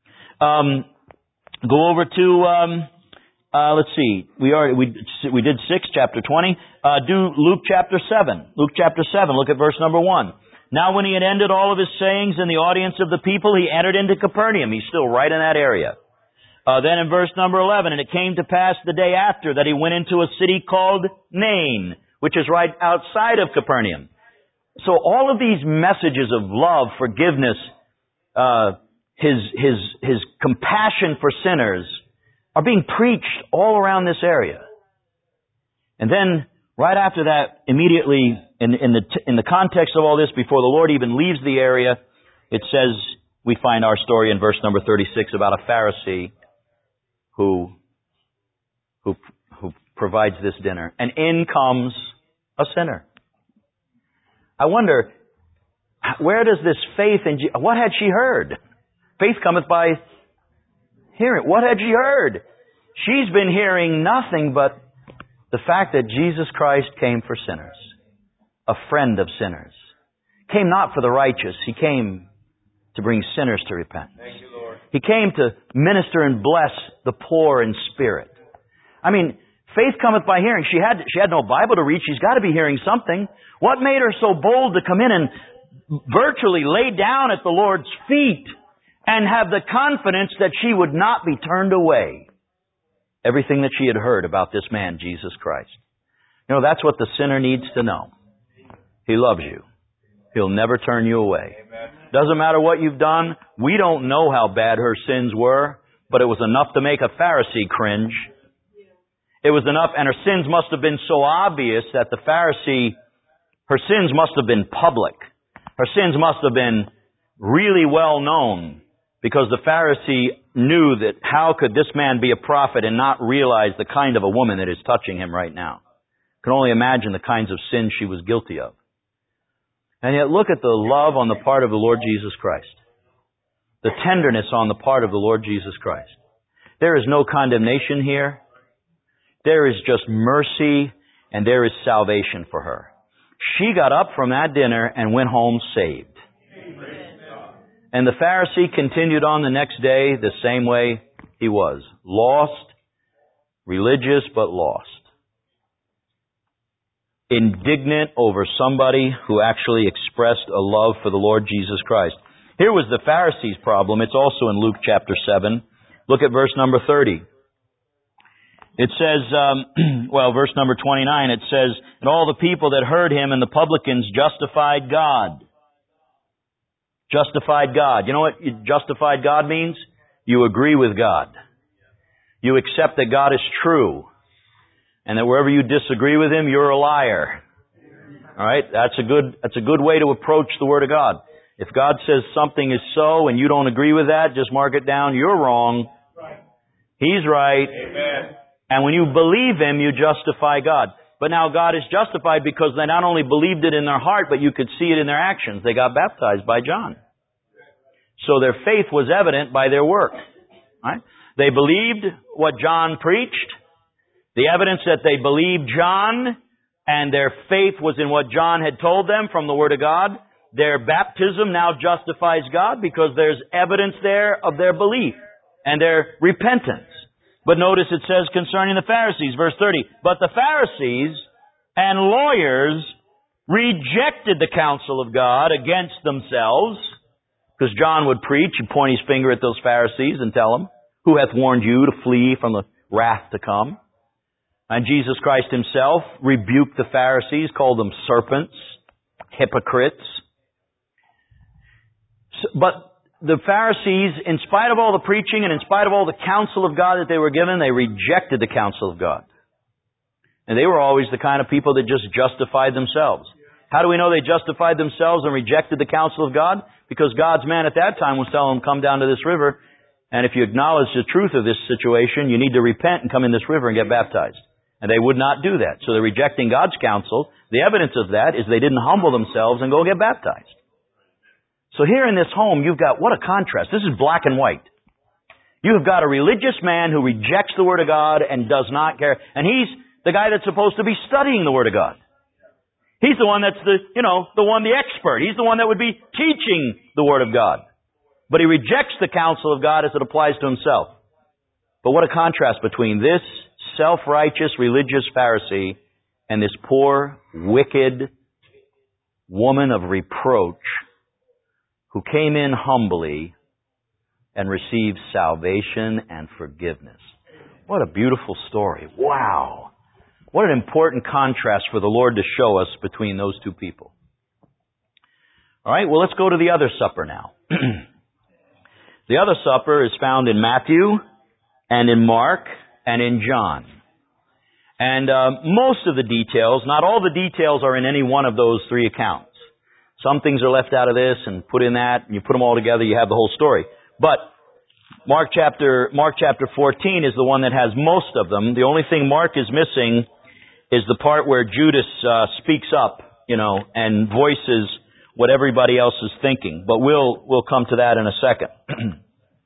Go over to, let's see, we did 6, chapter 20. Do Luke chapter 7. Luke chapter 7, look at verse number 1. Now when he had ended all of his sayings in the audience of the people, he entered into Capernaum. He's still right in that area. Then in verse number 11, and it came to pass the day after that he went into a city called Nain, which is right outside of Capernaum. So all of these messages of love, forgiveness, his compassion for sinners are being preached all around this area. And then right after that, immediately in the context of all this, before the Lord even leaves the area, it says, we find our story in verse number 36 about a Pharisee who provides this dinner. And in comes a sinner. I wonder, where does this faith in what had she heard? Faith cometh by hearing. What had she heard? She's been hearing nothing but the fact that Jesus Christ came for sinners. A friend of sinners. Came not for the righteous. He came to bring sinners to repentance. Thank you, Lord. He came to minister and bless the poor in spirit. I mean, faith cometh by hearing. She had no Bible to read. She's got to be hearing something. What made her so bold to come in and virtually lay down at the Lord's feet and have the confidence that she would not be turned away? Everything that she had heard about this man, Jesus Christ. You know, that's what the sinner needs to know. He loves you. He'll never turn you away. Doesn't matter what you've done. We don't know how bad her sins were, but it was enough to make a Pharisee cringe. It was enough, and her sins must have been so obvious that the Pharisee, her sins must have been public. Her sins must have been really well known, because the Pharisee knew that how could this man be a prophet and not realize the kind of a woman that is touching him right now? Can only imagine the kinds of sins she was guilty of. And yet look at the love on the part of the Lord Jesus Christ. The tenderness on the part of the Lord Jesus Christ. There is no condemnation here. There is just mercy, and there is salvation for her. She got up from that dinner and went home saved. And the Pharisee continued on the next day the same way he was. Lost, religious, but lost. Indignant over somebody who actually expressed a love for the Lord Jesus Christ. Here was the Pharisees' problem. It's also in Luke chapter 7. Look at verse number 30. It says, verse number 29, it says, and all the people that heard him and the publicans justified God. Justified God. You know what justified God means? You agree with God. You accept that God is true. And that wherever you disagree with Him, you're a liar. Alright? That's a good way to approach the Word of God. If God says something is so and you don't agree with that, just mark it down. You're wrong. He's right. Amen. And when you believe Him, you justify God. But now God is justified because they not only believed it in their heart, but you could see it in their actions. They got baptized by John. So their faith was evident by their work. Right? They believed what John preached. The evidence that they believed John and their faith was in what John had told them from the Word of God. Their baptism now justifies God because there's evidence there of their belief and their repentance. But notice it says concerning the Pharisees, verse 30, but the Pharisees and lawyers rejected the counsel of God against themselves, because John would preach and point his finger at those Pharisees and tell them, who hath warned you to flee from the wrath to come? And Jesus Christ Himself rebuked the Pharisees, called them serpents, hypocrites. But the Pharisees, in spite of all the preaching and in spite of all the counsel of God that they were given, they rejected the counsel of God. And they were always the kind of people that just justified themselves. How do we know they justified themselves and rejected the counsel of God? Because God's man at that time was telling them, come down to this river, and if you acknowledge the truth of this situation, you need to repent and come in this river and get baptized. And they would not do that. So they're rejecting God's counsel. The evidence of that is they didn't humble themselves and go get baptized. So here in this home, you've got, what a contrast. This is black and white. You've got a religious man who rejects the Word of God and does not care. And he's the guy that's supposed to be studying the Word of God. He's the one that's the expert. He's the one that would be teaching the Word of God. But he rejects the counsel of God as it applies to himself. But what a contrast between this self-righteous religious Pharisee and this poor, wicked woman of reproach who came in humbly and received salvation and forgiveness. What a beautiful story. Wow. What an important contrast for the Lord to show us between those two people. All right, well, let's go to the other supper now. The other supper is found in Matthew and in Mark and in John. And most of the details, not all the details are in any one of those three accounts. Some things are left out of this and put in that, and you put them all together, you have the whole story. But Mark chapter 14 is the one that has most of them. The only thing Mark is missing is the part where Judas speaks up, and voices what everybody else is thinking. But we'll come to that in a second.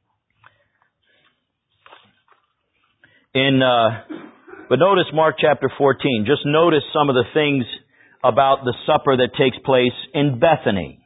But notice Mark chapter 14. Just notice some of the things about the supper that takes place in Bethany.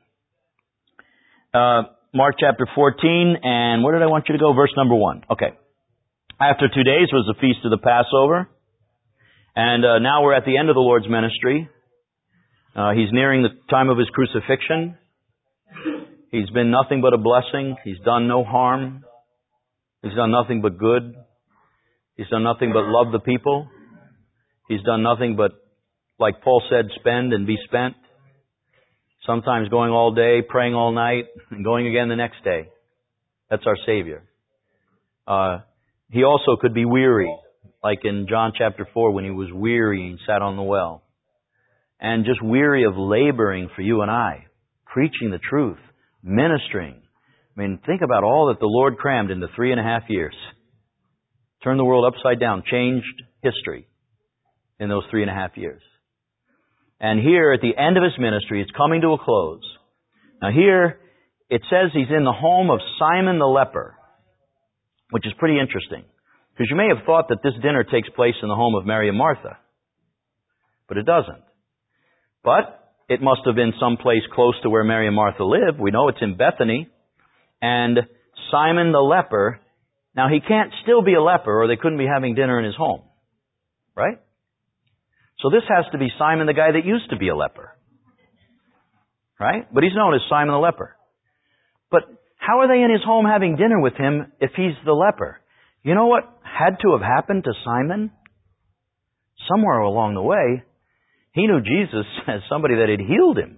Mark chapter 14, and where did I want you to go? Verse number 1. Okay. After 2 days was the feast of the Passover. And now we're at the end of the Lord's ministry. He's nearing the time of His crucifixion. He's been nothing but a blessing. He's done no harm. He's done nothing but good. He's done nothing but love the people. He's done nothing but, like Paul said, spend and be spent. Sometimes going all day, praying all night, and going again the next day. That's our Savior. He also could be weary like in John chapter 4 when he was weary and sat on the well. And just weary of laboring for you and I, preaching the truth, ministering. I mean, think about all that the Lord crammed into 3.5 years. Turned the world upside down, changed history in those 3.5 years. And here at the end of his ministry, it's coming to a close. Now here, it says he's in the home of Simon the leper, which is pretty interesting. Because you may have thought that this dinner takes place in the home of Mary and Martha. But it doesn't. But it must have been someplace close to where Mary and Martha live. We know it's in Bethany. And Simon the leper, now he can't still be a leper or they couldn't be having dinner in his home. Right? So this has to be Simon the guy that used to be a leper. Right? But he's known as Simon the leper. But how are they in his home having dinner with him if he's the leper? You know what had to have happened to Simon? Somewhere along the way, he knew Jesus as somebody that had healed him.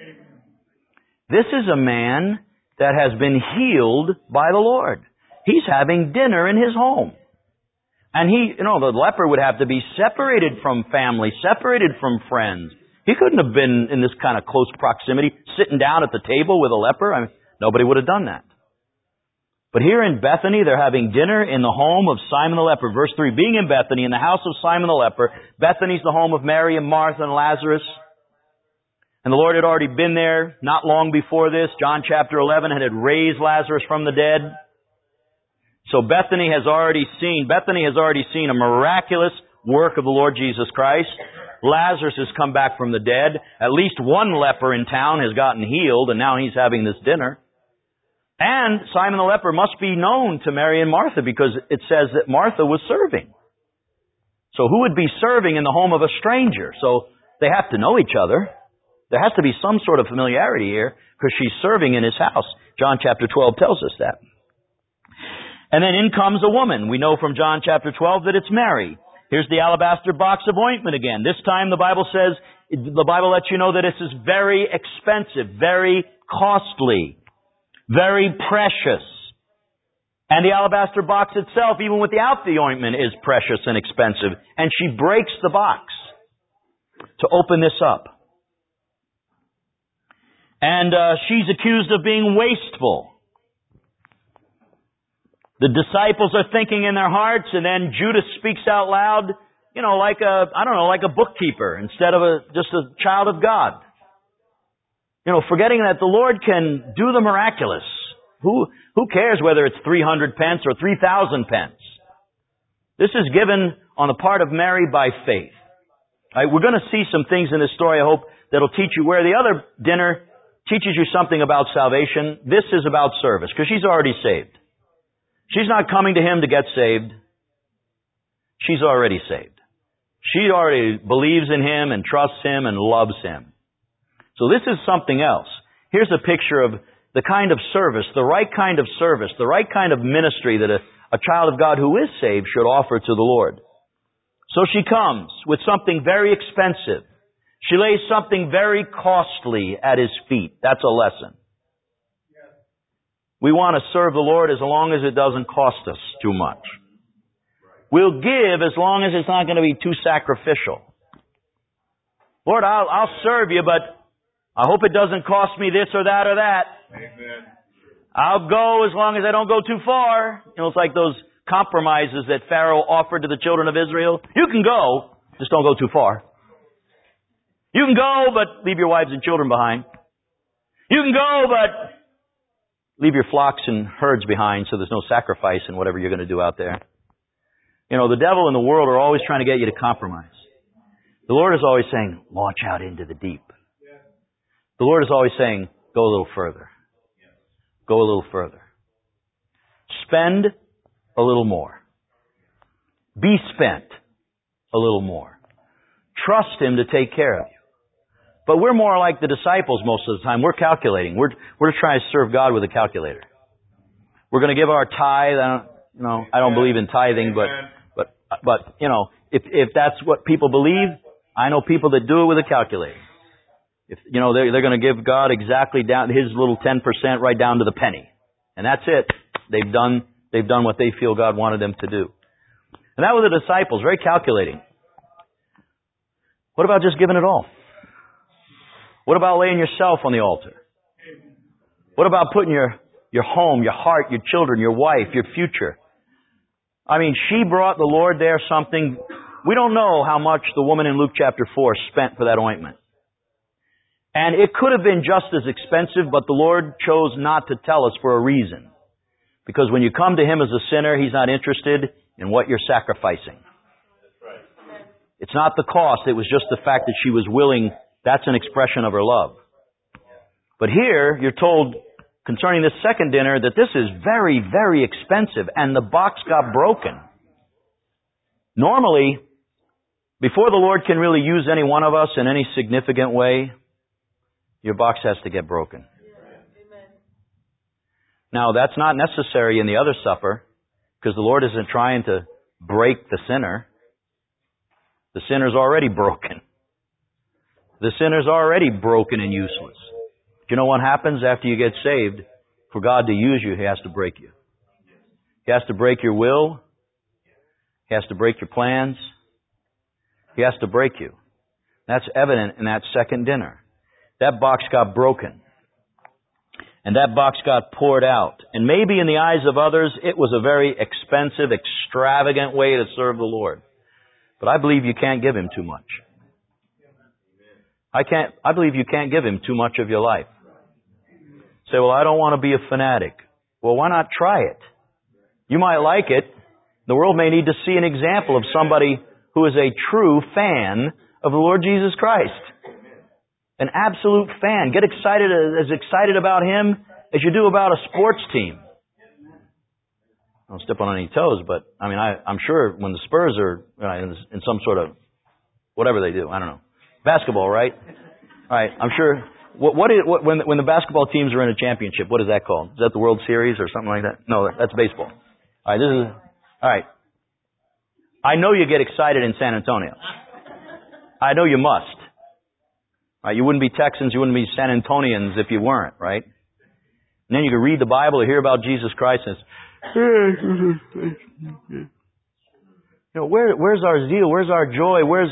This is a man that has been healed by the Lord. He's having dinner in his home. And the leper would have to be separated from family, separated from friends. He couldn't have been in this kind of close proximity, sitting down at the table with a leper. I mean, nobody would have done that. But here in Bethany, they're having dinner in the home of Simon the leper. Verse 3, being in Bethany, in the house of Simon the leper. Bethany's the home of Mary and Martha and Lazarus. And the Lord had already been there not long before this. John chapter 11 had raised Lazarus from the dead. So Bethany has already seen a miraculous work of the Lord Jesus Christ. Lazarus has come back from the dead. At least one leper in town has gotten healed, and now he's having this dinner. And Simon the leper must be known to Mary and Martha because it says that Martha was serving. So who would be serving in the home of a stranger? So they have to know each other. There has to be some sort of familiarity here because she's serving in his house. John chapter 12 tells us that. And then in comes a woman. We know from John chapter 12 that it's Mary. Here's the alabaster box of ointment again. This time the Bible lets you know that this is very expensive, very costly, very precious. And the alabaster box itself, even without the ointment, is precious and expensive. And she breaks the box to open this up. And she's accused of being wasteful. The disciples are thinking in their hearts, and then Judas speaks out loud, like a bookkeeper instead of just a child of God. Forgetting that the Lord can do the miraculous. Who cares whether it's 300 pence or 3,000 pence? This is given on the part of Mary by faith. Right, we're going to see some things in this story, I hope, that'll teach you where the other dinner teaches you something about salvation. This is about service, because she's already saved. She's not coming to him to get saved. She's already saved. She already believes in him and trusts him and loves him. So this is something else. Here's a picture of the kind of service, the right kind of service, the right kind of ministry that a child of God who is saved should offer to the Lord. So she comes with something very expensive. She lays something very costly at his feet. That's a lesson. We want to serve the Lord as long as it doesn't cost us too much. We'll give as long as it's not going to be too sacrificial. Lord, I'll serve you, but I hope it doesn't cost me this or that or that. Amen. I'll go as long as I don't go too far. It's like those compromises that Pharaoh offered to the children of Israel. You can go, just don't go too far. You can go, but leave your wives and children behind. You can go, but leave your flocks and herds behind so there's no sacrifice in whatever you're going to do out there. The devil and the world are always trying to get you to compromise. The Lord is always saying, launch out into the deep. The Lord is always saying, go a little further. Go a little further. Spend a little more. Be spent a little more. Trust Him to take care of you. But we're more like the disciples most of the time. We're calculating. We're trying to serve God with a calculator. We're going to give our tithe. I don't believe in tithing, but if that's what people believe, I know people that do it with a calculator. If they're going to give God exactly down His little 10% right down to the penny, and that's it. They've done what they feel God wanted them to do. And that was the disciples, very calculating. What about just giving it all? What about laying yourself on the altar? What about putting your home, your heart, your children, your wife, your future? I mean, she brought the Lord there something. We don't know how much the woman in Luke chapter 4 spent for that ointment. And it could have been just as expensive, but the Lord chose not to tell us for a reason. Because when you come to Him as a sinner, He's not interested in what you're sacrificing. It's not the cost, it was just the fact that she was willing. That's an expression of her love. But here, you're told concerning this second dinner that this is very, very expensive, and the box got broken. Normally, before the Lord can really use any one of us in any significant way, your box has to get broken. Now, that's not necessary in the other supper, because the Lord isn't trying to break the sinner. The sinner's already broken. The sinner's already broken and useless. Do you know what happens after you get saved? For God to use you, He has to break you. He has to break your will. He has to break your plans. He has to break you. That's evident in that second dinner. That box got broken. And that box got poured out. And maybe in the eyes of others, it was a very expensive, extravagant way to serve the Lord. But I believe you can't give Him too much. I believe you can't give Him too much of your life. Say, well, I don't want to be a fanatic. Well, why not try it? You might like it. The world may need to see an example of somebody who is a true fan of the Lord Jesus Christ. An absolute fan. Get excited, as excited about Him as you do about a sports team. I don't step on any toes, but I mean, I'm sure when the Spurs are in some sort of, whatever they do, I don't know. Basketball, right? All right, I'm sure. When the basketball teams are in a championship, what is that called? Is that the World Series or something like that? No, that's baseball. All right. I know you get excited in San Antonio. I know you must. Right? You wouldn't be Texans, you wouldn't be San Antonians if you weren't, right? And then you could read the Bible or hear about Jesus Christ and where's our zeal? Where's our joy? Where's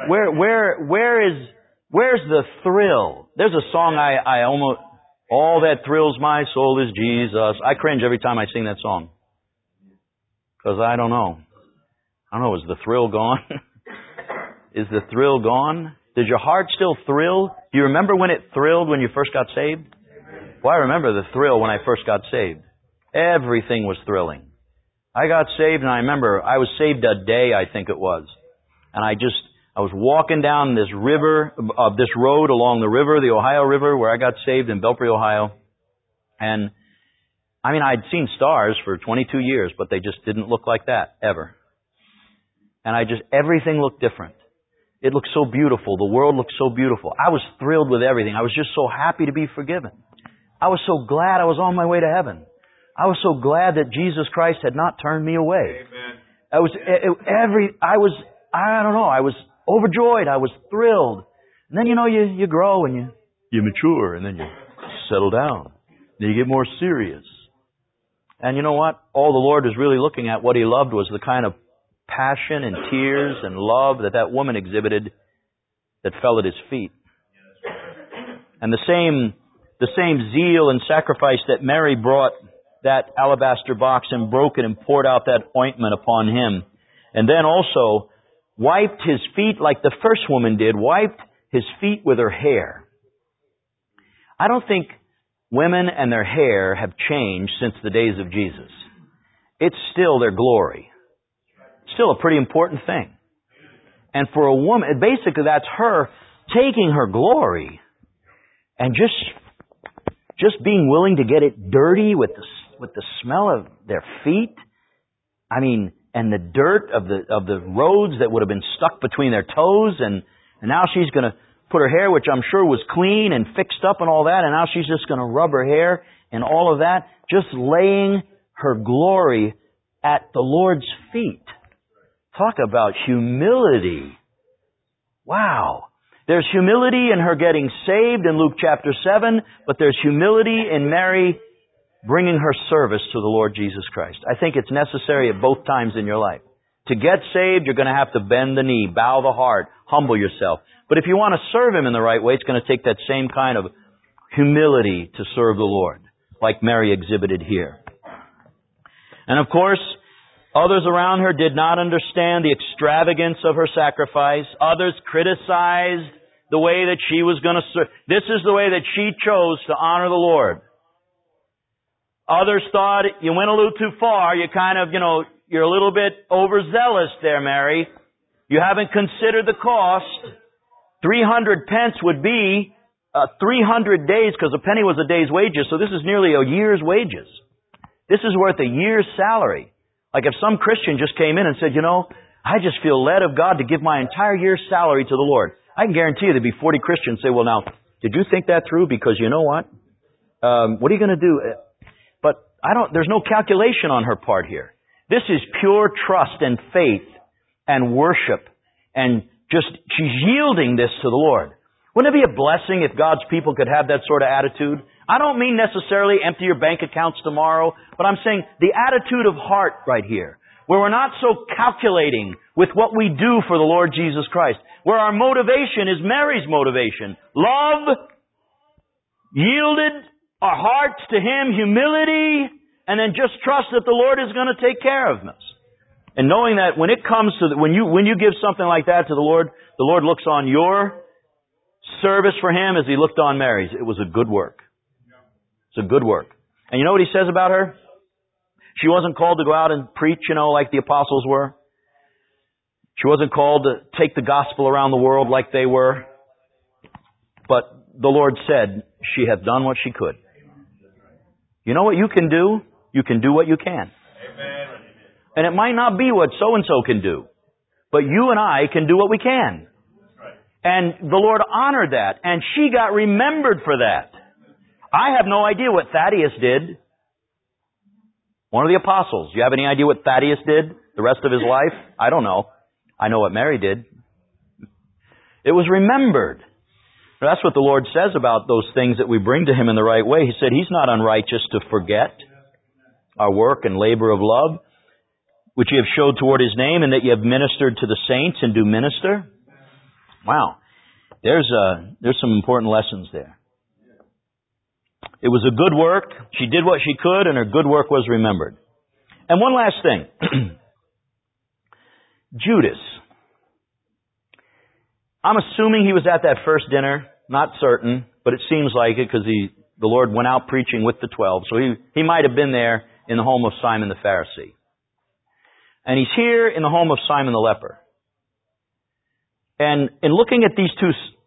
the thrill? There's a song I almost, all that thrills my soul is Jesus. I cringe every time I sing that song. Because I don't know. Is the thrill gone? Is the thrill gone? Does your heart still thrill? Do you remember when it thrilled when you first got saved? Well, I remember the thrill when I first got saved. Everything was thrilling. I got saved and I remember I was saved a day, I think it was. And I was walking down this river, this road along the river, the Ohio River, where I got saved in Belpre, Ohio. And I mean, I'd seen stars for 22 years, but they just didn't look like that, ever. And everything looked different. It looked so beautiful. The world looked so beautiful. I was thrilled with everything. I was just so happy to be forgiven. I was so glad I was on my way to heaven. I was so glad that Jesus Christ had not turned me away. Amen. I was overjoyed. I was thrilled. And then, you grow and you mature and then you settle down. Then you get more serious. And you know what? All the Lord was really looking at, what He loved was the kind of passion and tears and love that woman exhibited that fell at His feet. And the same zeal and sacrifice that Mary brought that alabaster box and broke it and poured out that ointment upon Him. And then also wiped His feet like the first woman did, wiped His feet with her hair. I don't think women and their hair have changed since the days of Jesus. It's still their glory. Still a pretty important thing. And for a woman, basically that's her taking her glory and just being willing to get it dirty with the smell of their feet. I mean, and the dirt of the roads that would have been stuck between their toes, and now she's going to put her hair, which I'm sure was clean and fixed up and all that, and now she's just going to rub her hair and all of that, just laying her glory at the Lord's feet. Talk about humility. Wow. There's humility in her getting saved in Luke chapter 7, but there's humility in Mary bringing her service to the Lord Jesus Christ. I think it's necessary at both times in your life To get saved, you're going to have to bend the knee, bow the heart, humble yourself. But if you want to serve Him in the right way, it's going to take that same kind of humility to serve the Lord, like Mary exhibited here. And of course, others around her did not understand the extravagance of her sacrifice. Others criticized the way that she was going to serve. This is the way that she chose to honor the Lord. Others thought you went a little too far. You kind of, you're a little bit overzealous there, Mary. You haven't considered the cost. 300 pence would be 300 days, because a penny was a day's wages, so this is nearly a year's wages. This is worth a year's salary. Like if some Christian just came in and said, I just feel led of God to give my entire year's salary to the Lord. I can guarantee you there'd be 40 Christians say, well now, did you think that through? Because you know what? What are you going to do? But there's no calculation on her part here. This is pure trust and faith and worship, and she's yielding this to the Lord. Wouldn't it be a blessing if God's people could have that sort of attitude? I don't mean necessarily empty your bank accounts tomorrow, but I'm saying the attitude of heart right here, where we're not so calculating with what we do for the Lord Jesus Christ, where our motivation is Mary's motivation. Love, yielded our hearts to Him, humility, and then just trust that the Lord is going to take care of us. And knowing that when it comes to when you give something like that to the Lord looks on your service for Him as He looked on Mary's. It was a good work. It's a good work. And you know what He says about her? She wasn't called to go out and preach, like the apostles were. She wasn't called to take the gospel around the world like they were. But the Lord said, she hath done what she could. You know what you can do? You can do what you can. Amen. And it might not be what so-and-so can do. But you and I can do what we can. And the Lord honored that. And she got remembered for that. I have no idea what Thaddeus did. One of the apostles. Do you have any idea what Thaddeus did the rest of his life? I don't know. I know what Mary did. It was remembered. That's what the Lord says about those things that we bring to Him in the right way. He said He's not unrighteous to forget our work and labor of love, which you have showed toward His name, and that you have ministered to the saints and do minister. Wow. There's some important lessons there. It was a good work. She did what she could, and her good work was remembered. And one last thing. Judas. I'm assuming he was at that first dinner. Not certain, but it seems like it because the Lord went out preaching with the 12. So he might have been there in the home of Simon the Pharisee. And he's here in the home of Simon the leper. And in looking at these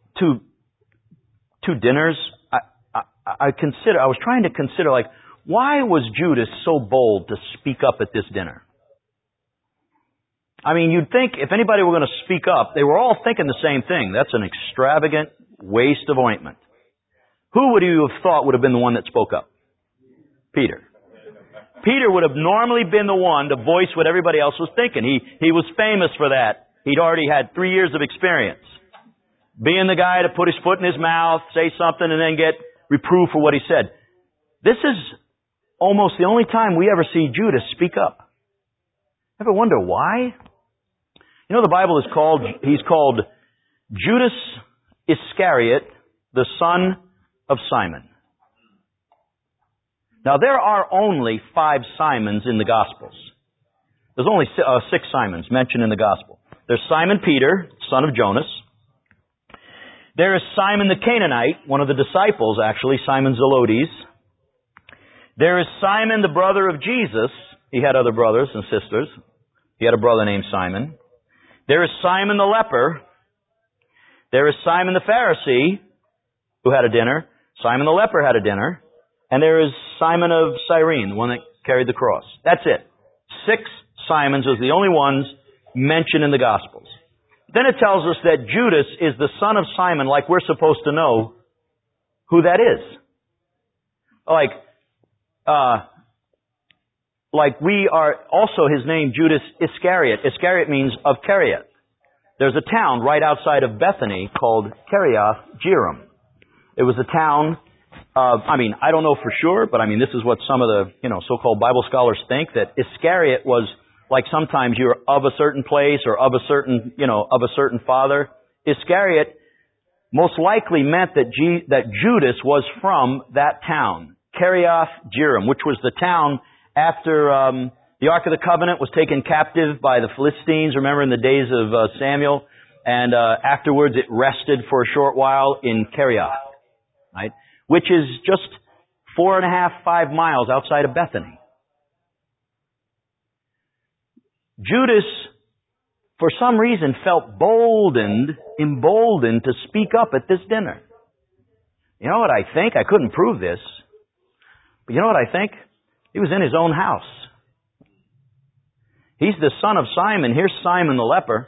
two dinners, I was trying to consider, why was Judas so bold to speak up at this dinner? I mean, you'd think if anybody were going to speak up, they were all thinking the same thing. That's an extravagant waste of ointment. Who would you have thought would have been the one that spoke up? Peter. Peter would have normally been the one to voice what everybody else was thinking. He was famous for that. He'd already had 3 years of experience. Being the guy to put his foot in his mouth, say something, and then get reproved for what he said. This is almost the only time we ever see Judas speak up. Ever wonder why? You know, the Bible he's called Judas Iscariot, the son of Simon. Now, there are only 5 Simons in the Gospels. There's only 6 Simons mentioned in the Gospel. There's Simon Peter, son of Jonas. There is Simon the Canaanite, one of the disciples, actually, Simon Zelotes. There is Simon, the brother of Jesus. He had other brothers and sisters. He had a brother named Simon. There is Simon the leper. There is Simon the Pharisee, who had a dinner. Simon the leper had a dinner. And there is Simon of Cyrene, the one that carried the cross. That's it. 6 Simons are the only ones mentioned in the Gospels. Then it tells us that Judas is the son of Simon, like we're supposed to know who that is. Like we are also his name, Judas Iscariot. Iscariot means of Keriath. There's a town right outside of Bethany called Kiriath Jearim. It was a town, I don't know for sure, but this is what some of the, so-called Bible scholars think, that Iscariot was like sometimes you're of a certain place or of a certain, of a certain father. Iscariot most likely meant that Judas was from that town, Kiriath Jearim, which was the town after the Ark of the Covenant was taken captive by the Philistines, remember in the days of Samuel, and afterwards it rested for a short while in Kiriath, right? Which is just 4.5 miles outside of Bethany. Judas, for some reason, felt emboldened to speak up at this dinner. You know what I think? I couldn't prove this. But you know what I think? He was in his own house. He's the son of Simon. Here's Simon the leper.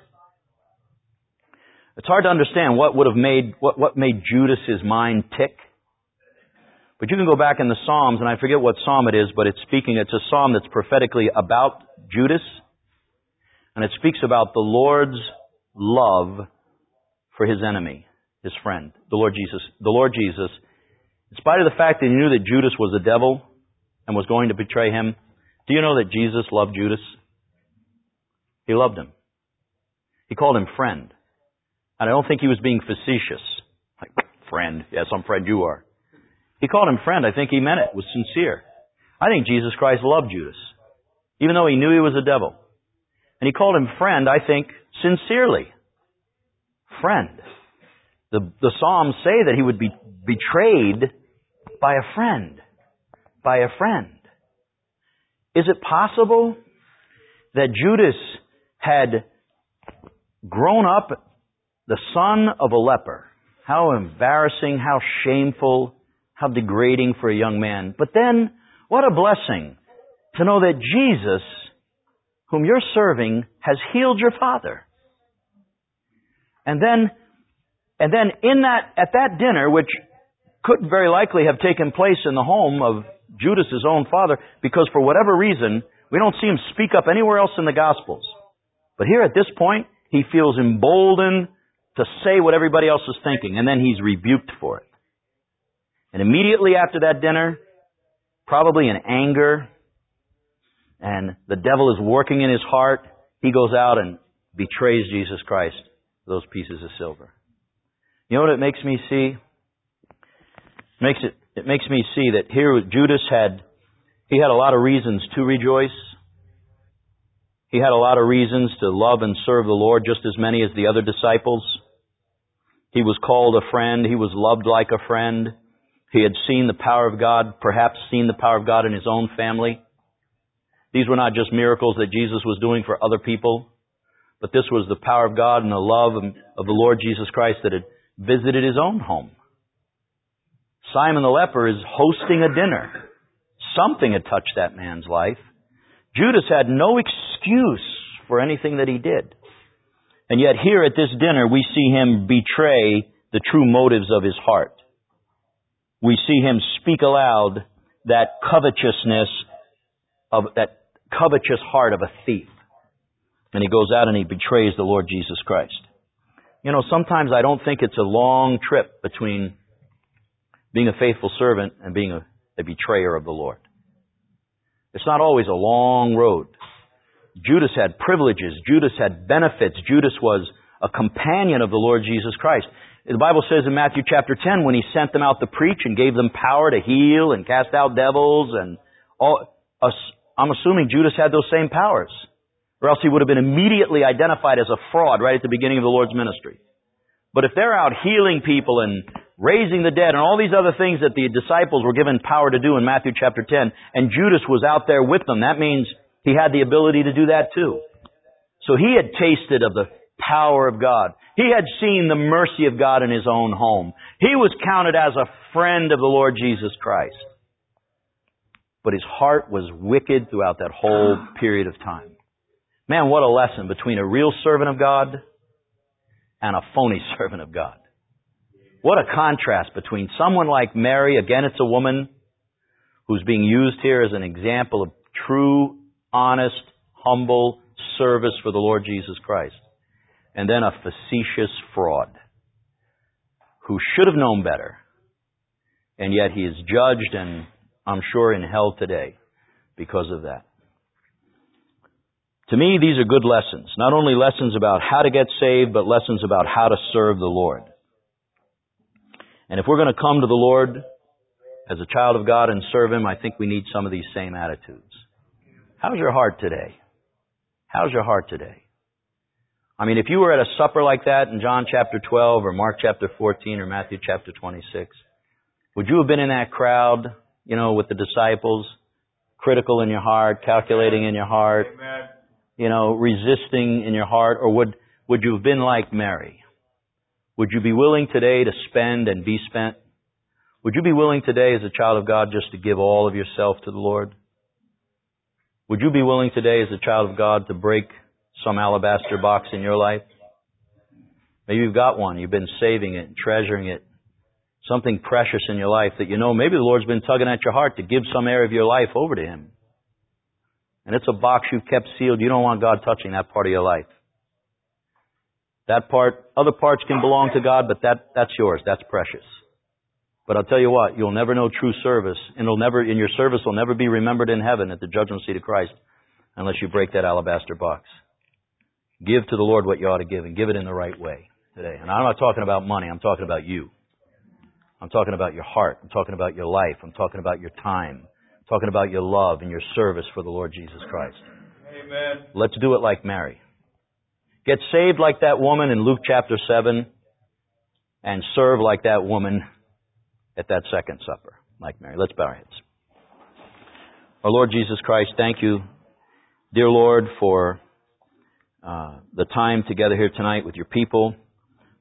It's hard to understand what made Judas's mind tick. But you can go back in the Psalms, and I forget what psalm it is, but it's a psalm that's prophetically about Judas. And it speaks about the Lord's love for His enemy, His friend, the Lord Jesus. The Lord Jesus, in spite of the fact that He knew that Judas was the devil and was going to betray Him, do you know that Jesus loved Judas? He loved him. He called him friend. And I don't think He was being facetious. Like, friend, yeah, some friend you are. He called him friend. I think He meant it, was sincere. I think Jesus Christ loved Judas, even though He knew he was a devil. And He called him friend, I think, sincerely. Friend. The Psalms say that He would be betrayed by a friend. By a friend. Is it possible that Judas had grown up the son of a leper? How embarrassing, how shameful, how degrading for a young man. But then, what a blessing to know that Jesus, whom you're serving, has healed your father. And then at that dinner, which could very likely have taken place in the home of Judas's own father, because for whatever reason, we don't see him speak up anywhere else in the Gospels. But here at this point, he feels emboldened to say what everybody else is thinking, and then he's rebuked for it. And immediately after that dinner, probably in anger, and the devil is working in his heart, he goes out and betrays Jesus Christ with those pieces of silver. You know what it makes me see? It makes me see that here Judas had a lot of reasons to rejoice. He had a lot of reasons to love and serve the Lord, just as many as the other disciples. He was called a friend. He was loved like a friend. He had seen the power of God, perhaps seen the power of God in his own family. These were not just miracles that Jesus was doing for other people, but this was the power of God and the love of the Lord Jesus Christ that had visited his own home. Simon the leper is hosting a dinner. Something had touched that man's life. Judas had no excuse for anything that he did. And yet here at this dinner, we see him betray the true motives of his heart. We see him speak aloud that covetousness of that covetous heart of a thief. And he goes out and he betrays the Lord Jesus Christ. You know, sometimes I don't think it's a long trip between being a faithful servant and being a betrayer of the Lord. It's not always a long road. Judas had privileges. Judas had benefits. Judas was a companion of the Lord Jesus Christ. The Bible says in Matthew chapter 10, when He sent them out to preach and gave them power to heal and cast out devils and all, I'm assuming Judas had those same powers, or else he would have been immediately identified as a fraud right at the beginning of the Lord's ministry. But if they're out healing people and raising the dead and all these other things that the disciples were given power to do in Matthew chapter 10, and Judas was out there with them, that means he had the ability to do that too. So he had tasted of the power of God. He had seen the mercy of God in his own home. He was counted as a friend of the Lord Jesus Christ. But his heart was wicked throughout that whole period of time. Man, what a lesson between a real servant of God and a phony servant of God. What a contrast between someone like Mary, again it's a woman who's being used here as an example of true, honest, humble service for the Lord Jesus Christ, and then a facetious fraud who should have known better, and yet he is judged and I'm sure in hell today because of that. To me, these are good lessons. Not only lessons about how to get saved, but lessons about how to serve the Lord. And if we're going to come to the Lord as a child of God and serve Him, I think we need some of these same attitudes. How's your heart today? How's your heart today? I mean, if you were at a supper like that in John chapter 12 or Mark chapter 14 or Matthew chapter 26, would you have been in that crowd, with the disciples, critical in your heart, calculating in your heart, resisting in your heart, or would you have been like Mary? Would you be willing today to spend and be spent? Would you be willing today as a child of God just to give all of yourself to the Lord? Would you be willing today as a child of God to break some alabaster box in your life? Maybe you've got one. You've been saving it, treasuring it. Something precious in your life that maybe the Lord's been tugging at your heart to give some area of your life over to Him. And it's a box you've kept sealed. You don't want God touching that part of your life. That part, other parts can belong to God, but that's yours. That's precious. But I'll tell you what, you'll never know true service, and your service will never be remembered in heaven at the judgment seat of Christ unless you break that alabaster box. Give to the Lord what you ought to give, and give it in the right way today. And I'm not talking about money. I'm talking about you. I'm talking about your heart. I'm talking about your life. I'm talking about your time. I'm talking about your love and your service for the Lord Jesus Christ. Amen. Let's do it like Mary. Get saved like that woman in Luke chapter 7 and serve like that woman at that second supper, like Mary. Let's bow our heads. Our Lord Jesus Christ, thank you, dear Lord, for the time together here tonight with your people.